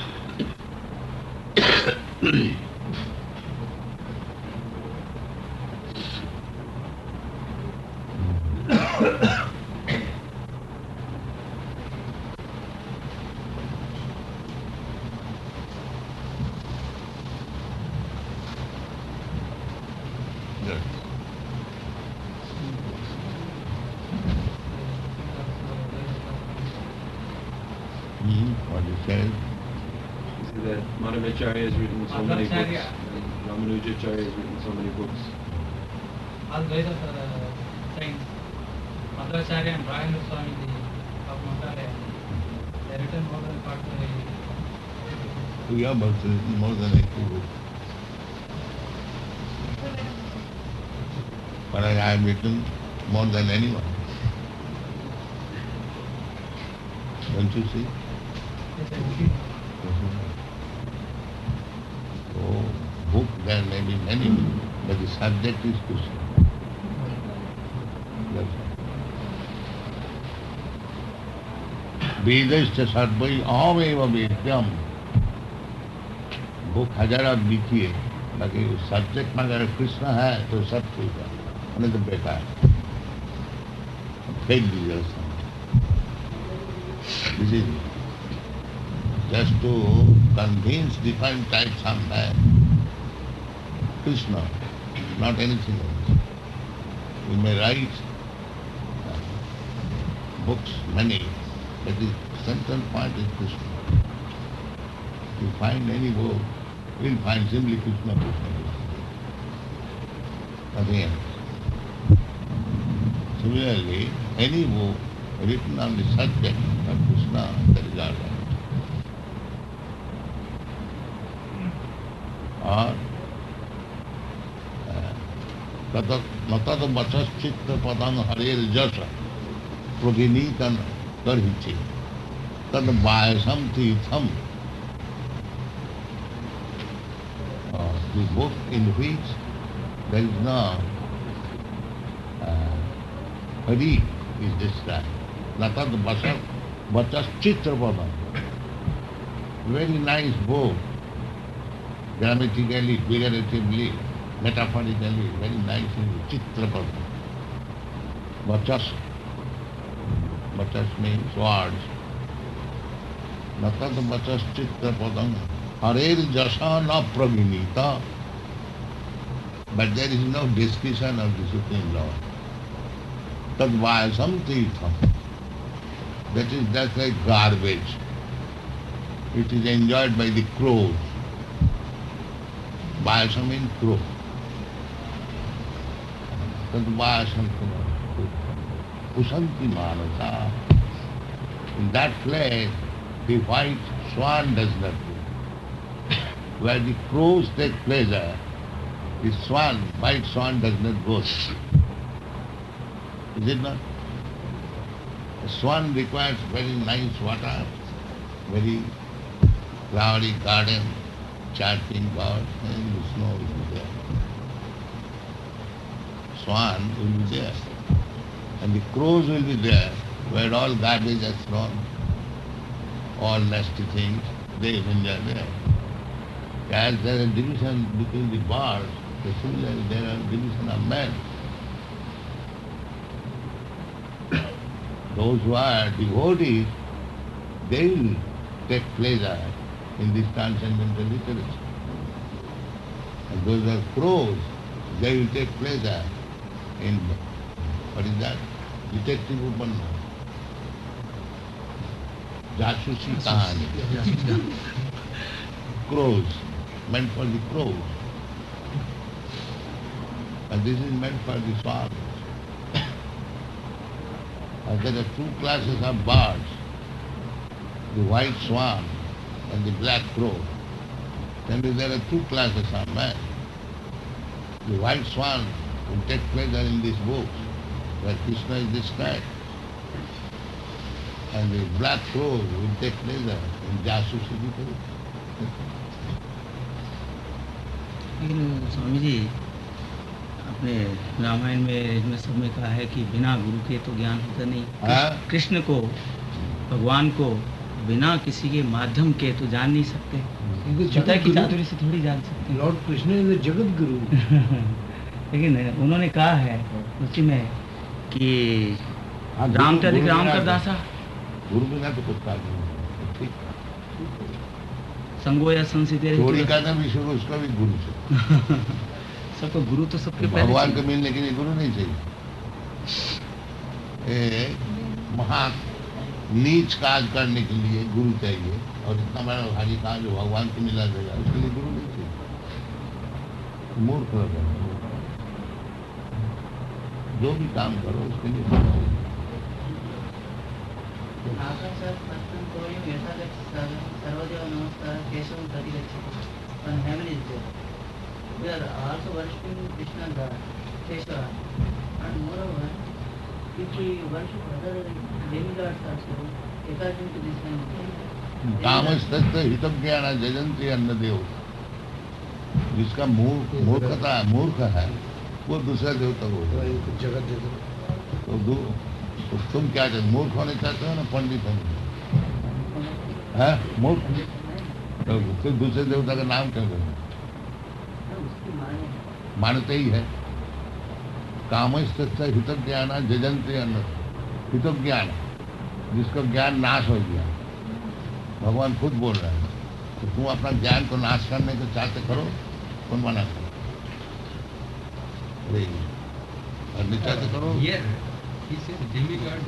What he says. That Madhavacharya has written so many books, and Ramanujacharya has written so many books. Advaita saying Madhavacharya and Raghunatha Swami of Madhavacharya, they have written more than 40. We are more than 80 books. But I have written more than anyone. Don't you see? So, book there may be many, but the subject is Krishna. That's all. Vedascha sarvai ahmeva vedyam. Book हजार आप लिखिए, बाकी subject में अगर कृष्ण है तो सब ठीक है, नहीं तो बेकार फेक दीजिए। This is just to convince different types of man. Krishna, not anything else. We may write books, many, but the central point is Krishna. You find any book, you'll find simply Krishna, Krishna, Krishna. Nothing else. Similarly, any book written on the subject of Krishna, that is all right. Or natad vachaschitra padang harer jasa prabhinitan karhichi tad vayasam titham. The book in which there is no Hari is described. Natad vachaschitra padang. Very nice book. Grammatically, figuratively, metaphorically, very nicely, chitrapada. Vachas. Vachas means words. Natad vachas chitrapadam harer jasa na pravinita. But there is no description of the Supreme Lord. Tad vayasam titham. That is just like garbage. It is enjoyed by the crows. Vayasam means crow. Tad vayasam pusanti manasa. In that place, the white swan does not go. Where the crows take pleasure, the swan, white swan does not go. Is it not? A swan requires very nice water, very flowery garden, chirping birds, and the snow will be there. Swan will be there. And the crows will be there, where all garbage is thrown, all nasty things, they when they are there. As there is division between the birds, similarly there are division of men. Those who are devotees, they will take pleasure in this transcendental literature. And those who are crows, they will take pleasure in, what is that? Detective Upanna. Jasusi Kahani. Crows, meant for the crows. And this is meant for the swans. And there are two classes of birds, the white swan and the black crow. Then there are two classes of men. The white swan will take pleasure in these books, where Krishna is described. And the black crow will take pleasure in Jasusi literature. लेकिन स्वामी जी अपने रामायण में सब में कहा है कि बिना गुरु के तो ज्ञान होता नहीं। कृष्ण को, भगवान को बिना किसी के माध्यम के तो जान नहीं सकते। पिता की चातुरी से थोड़ी जान सकते। Lord Krishna is the Jagat Guru. लेकिन उन्होंने कहा है उसी में कि राम से अधिक राम का दासा। गुरु बिना तो कुछ काम नहीं। संगो या संसिद्धि चोरी का भी शुरू उसका भी गुरु से। सबको गुरु तो सबके पहले भगवान को मिलने के लिए गुरु नहीं चाहिए। महा नीच काज करने के लिए गुरु चाहिए, और इतना बड़ा भारी काज जो भगवान की मिला देगा उसके लिए गुरु नहीं चाहिए। मूर्ख हो, जो भी काम करो उसके लिए गुरु चाहिए। Sarvadeva Namaskara, Keshavam Pratigachati. When heaven is there, we are also worshipping Krishna God, Keshava. And moreover, if we worship other demigods also, according to this kind of कामस्तस्य हितज्ञान जयन्ति अन्नदेव। जिसका मूर्खता मूर्ख है वो दूसरा देवता को जगत तो तुम क्या चाहते, मूर्ख होने चाहते हो ना पंडित होने है? मूर्ख तो फिर दूसरे देवता का नाम क्या करें? मानते ही है। कामस्तस्य हितज्ञान जयन्ति अन्न। हितज्ञान जिसका ज्ञान नाश हो गया, भगवान खुद बोल रहे हैं, तो तुम अपना ज्ञान को नाश करने को चाहते करो, कौन मना करो? और नहीं चाहते करो।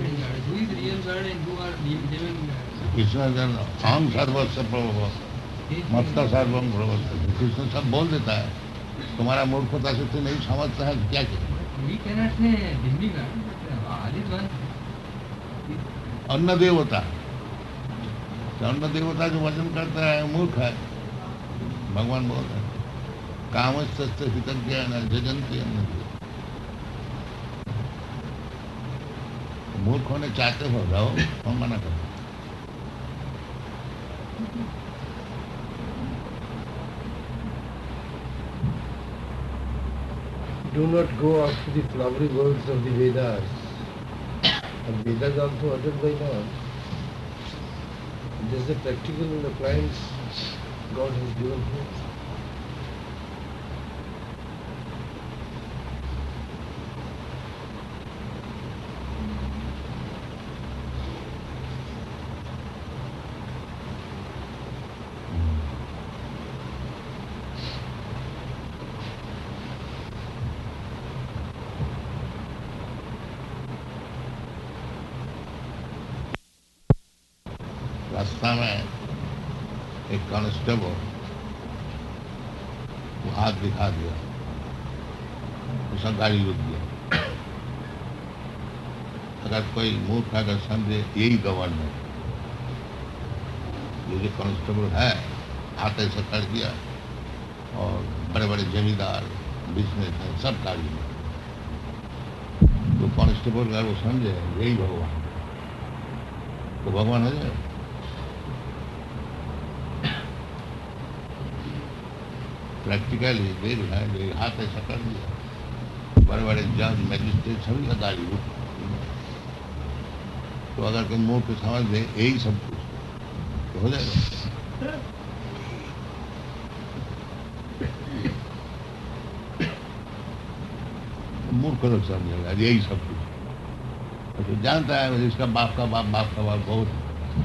कृष्ण हम सर्वस्व प्रभु मत्ता सर्वम भ्रवति। कृष्ण सब बोल देता है, तुम्हारा मूर्खता से तू नहीं समझता है, क्या क्या We cannot say demigod, but all is one. अन्न देवता, तो अन्न देवता जो वचन करता है मूर्ख है। भगवान बोल रहे हैं कामस्तस्य हितज्ञ न जजन्ति अन्न देव। मूर्ख होने चाहते हो जाओ, हम मना करो। Do not go after the flowery words of the Vedas. And Vedas also uttered by God. This is the practical appliance God has given here. रास्ता में एक कांस्टेबल वो हाथ दिखा दिया, उसका गाड़ी रुक गया। अगर कोई मूर्ख अगर समझे यही गवर्नमेंट, ये जो कांस्टेबल है हाथ ऐसा कर दिया, और बड़े बड़े जमींदार बिजनेस है सब गाड़ी में, तो कांस्टेबल अगर वो समझे यही भगवान, तो भगवान हो जाए। प्रैक्टिकली देख रहा है, हाथ ऐसा कर दिया, बड़े बड़े जज मैजिस्ट्रेट सभी का गाड़ी रुक। तो अगर कोई मुंह पे समझ दे यही सब कुछ, तो हो जाएगा। मूर्ख लोग समझेगा यही सब कुछ, तो जानता है इसका बाप का बाप, बाप का बाप बहुत।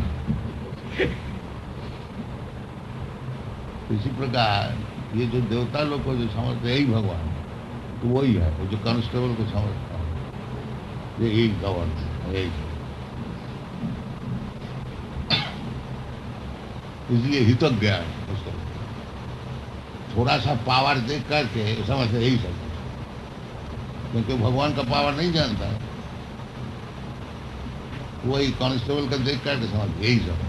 इसी प्रकार ये जो देवता लोग को जो समझते यही भगवान, तो वही है वो जो कांस्टेबल को समझता है ये एक गवर्नमेंट है, यही। इसलिए हितक ज्ञान उसको थोड़ा सा पावर देख करके समझते यही सब, क्योंकि भगवान का पावर नहीं जानता, वही कांस्टेबल का देख करके समझ यही सब।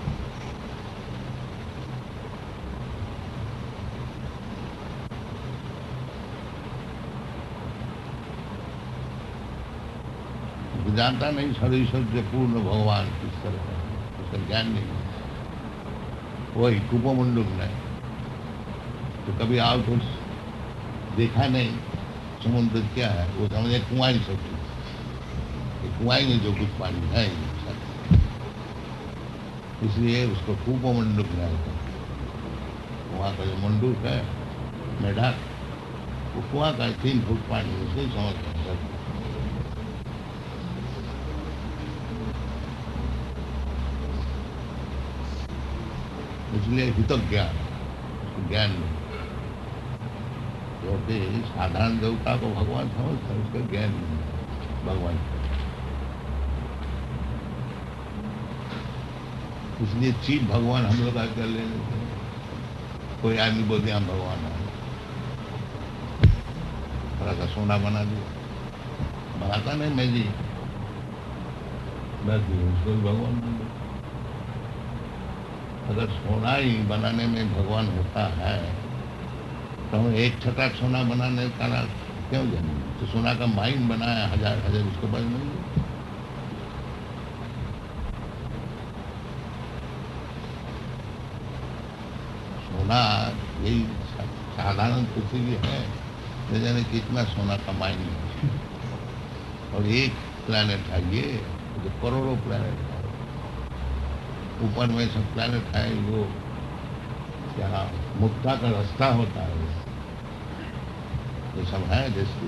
जानता नहीं सर्वेश्वर से पूर्ण भगवान किस तरह है, उसका ज्ञान नहीं है। वही कुपमुंडुक ने तो कभी आओ कुछ देखा नहीं, समुद्र क्या है वो समझे कुआई सब कुछ, कुआई में जो कुछ पानी है इसलिए उसको कुपमुंडुक ने, वहाँ का जो मंडूक है मेढक, वो कुआं का 3 फुट पानी, उसको समझ सकते। इसलिए हितक ज्ञान, ज्ञान नहीं, क्योंकि साधारण देवता को भगवान समझता है, उसका ज्ञान नहीं है भगवान। इसलिए चीज भगवान हम लोग आकर ले लेते हैं। कोई आदमी बोलते हम भगवान है, थोड़ा सा सोना बना दिया, बनाता नहीं मैं जी, मैं उसको भगवान बन गया। अगर सोना ही बनाने में भगवान होता है तो हम एक छटा सोना बनाने का क्यों जाने, तो सोना का माइन बनाया हजार हजार, उसके बाद नहीं। सोना यही साधारण पृथ्वी है, न जाने कितना सोना का माइन है, और एक प्लैनेट है ये, जो करोड़ों प्लैनेट है, ऊपर में सब प्लैनेट है, वो क्या मुक्ता का रास्ता होता है, ये सब है जैसे।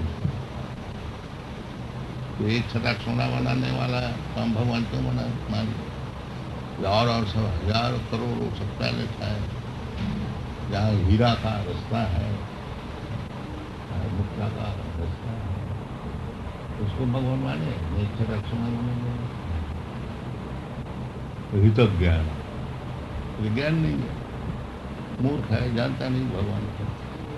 तो एक छटाक सोना बनाने वाला काम भगवान क्यों बना मान, और सब हजारों करोड़ों सब प्लैनेट है, जहाँ हीरा का रास्ता है, मुक्ता का रास्ता है, उसको भगवान माने, एक छटाक सोना बनाने। हितक ज्ञान, ज्ञान नहीं है। मूर्ख है, जानता नहीं भगवान को।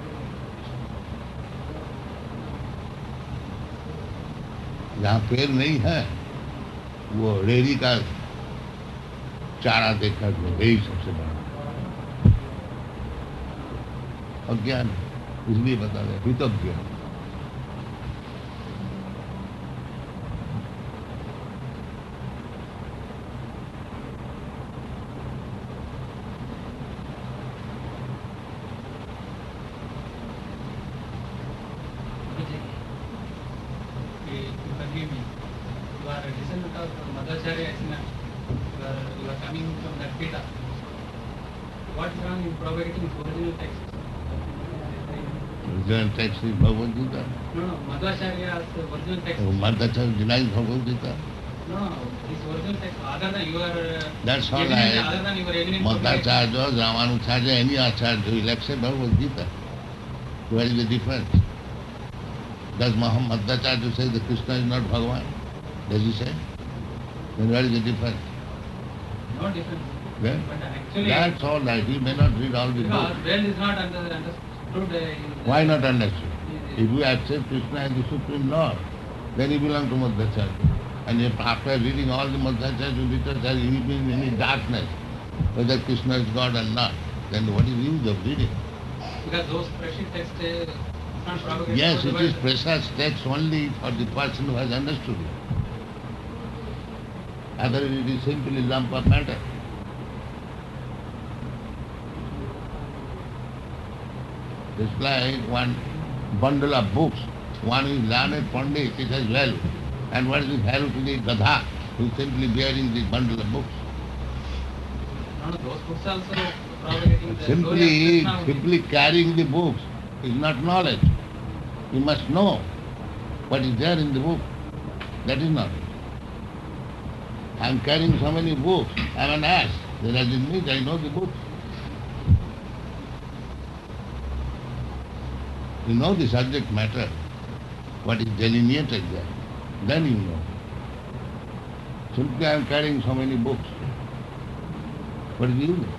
जहाँ पेड़ नहीं है वो रेड़ी का चारा देखकर लो, यही सबसे बड़ा अज्ञान, इसलिए बता रहे हितज्ञ। Forgive me. You are a descendant of Madhacharya Asina. You are coming from that Pita. What is wrong in propagating his original text? Original text is Bhagavad Gita. No, Madhacharya's original text. Madhacharya denies Bhagavad Gita. No, his original text. Other than you are. That's all Other than you are evident. Madhacharya, Ramanujarya, any acharya will accept Bhagavad Gita. What is the difference? Does Madhacharya say that Krishna is not Bhagavan? Does he say? Then what is the difference? No difference. Then? But actually. That's all right. He may not read all the Because books. well is not understood. Why not understood? If you accept Krishna as the Supreme Lord, then you belong to Madhacharya. And if after reading all the Madhacharya literature, you will be in any darkness, whether Krishna is God or not, then what is the use of reading? Because those precious texts not propagated. Yes, it is precious text only for the person who has understood it. Otherwise it is simply lump of matter. It's like one bundle of books. One is learned Pandit, it has value. And what is the value to the Gadha, who is simply bearing this bundle of books? No, those books also propagating the story of Krishna only. Simply carrying the books is not knowledge. You must know what is there in the book. That is knowledge. I am carrying so many books. I am an ass. That doesn't mean I know the book. You know the subject matter, what is delineated there. Then you know. Simply I am carrying so many books. What is the use?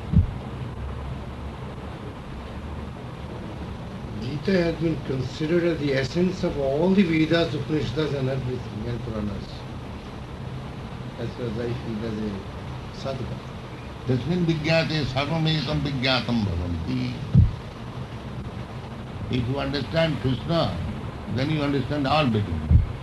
Gita has been considered as the essence of all the Vedas, Upanishads and everything, and Puranas. As far as I feel as a sadhaka. Tasmin vigyate sarvamekam vigyatam bhavanti. If you understand Krishna, then you understand all beginning.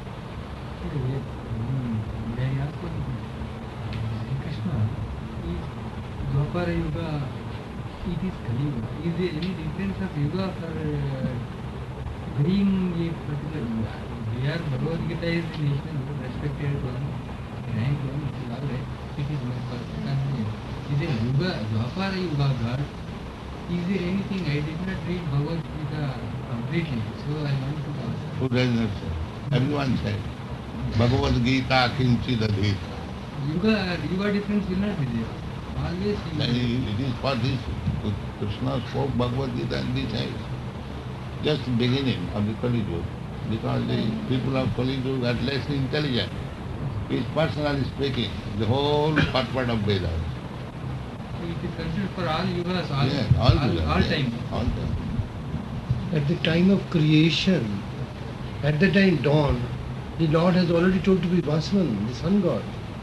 Krishna is Dwapara Yuga, it is Kali Yuga. Is there any difference of Yuga for being a particular Yuga? Where Bhagavad Gita is the national respected one, rank one, it is all right. It is my personal opinion. Is there Yuga, Dwapara Yuga God? Is there anything? I did not read Bhagavad Gita completely, so I want to ask. Who does not say? Everyone said. Bhagavad Gita kinchid adhita. Yuga difference will not be there. Always It is for this. Krishna spoke Bhagavad Gita in this age. Just the beginning of the Kali Yuga. Because the people of Kali Yuga are less intelligent. He is personally speaking the whole purport of Vedas. It is considered for all yugas, All time. All time. At the time of creation, at the time dawn, the Lord has already told to be Vasman, the sun god,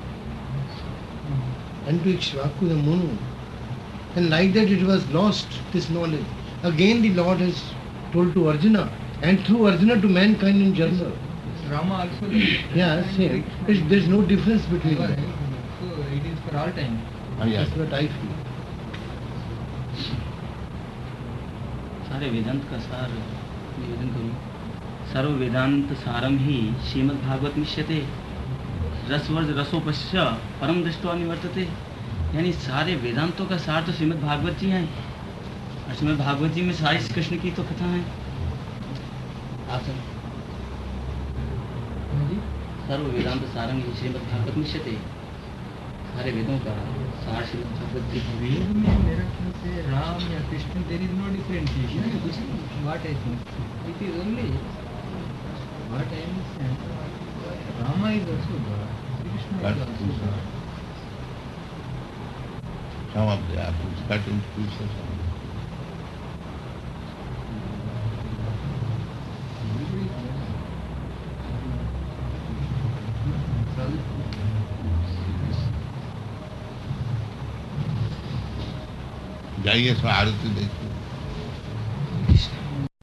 and to Ikshvaku, the moon. And like that it was lost, this knowledge. Again the Lord has told to Arjuna, and through Arjuna to mankind in general. Rama also. Yeah, same. There is no difference between them. So it is for all time. Yes. That's what I feel. सारे वेदांत का सार निवेदन करूं। सर्व वेदांत सारम ही श्रीमद् भागवत मिश्यते रसवर्ज रसोपश्च परम दृष्टवा निवर्तते। यानी सारे वेदांतों का सार तो श्रीमद् भागवत जी हैं और श्रीमद् भागवत जी में सारी कृष्ण की तो कथा है। आप सर्व वेदांत सारम ही श्रीमद् भागवत मिश्यते, सारे वेदों का सार श्रीमद् भागवत जी। वेद में मेरा ख्याल से राम या Krishna there is no differentiation. What I think it is only what I understand Rama is also God, Krishna is also God. Some of the apples cut into pieces. जाइए इसमें आरती देखिए।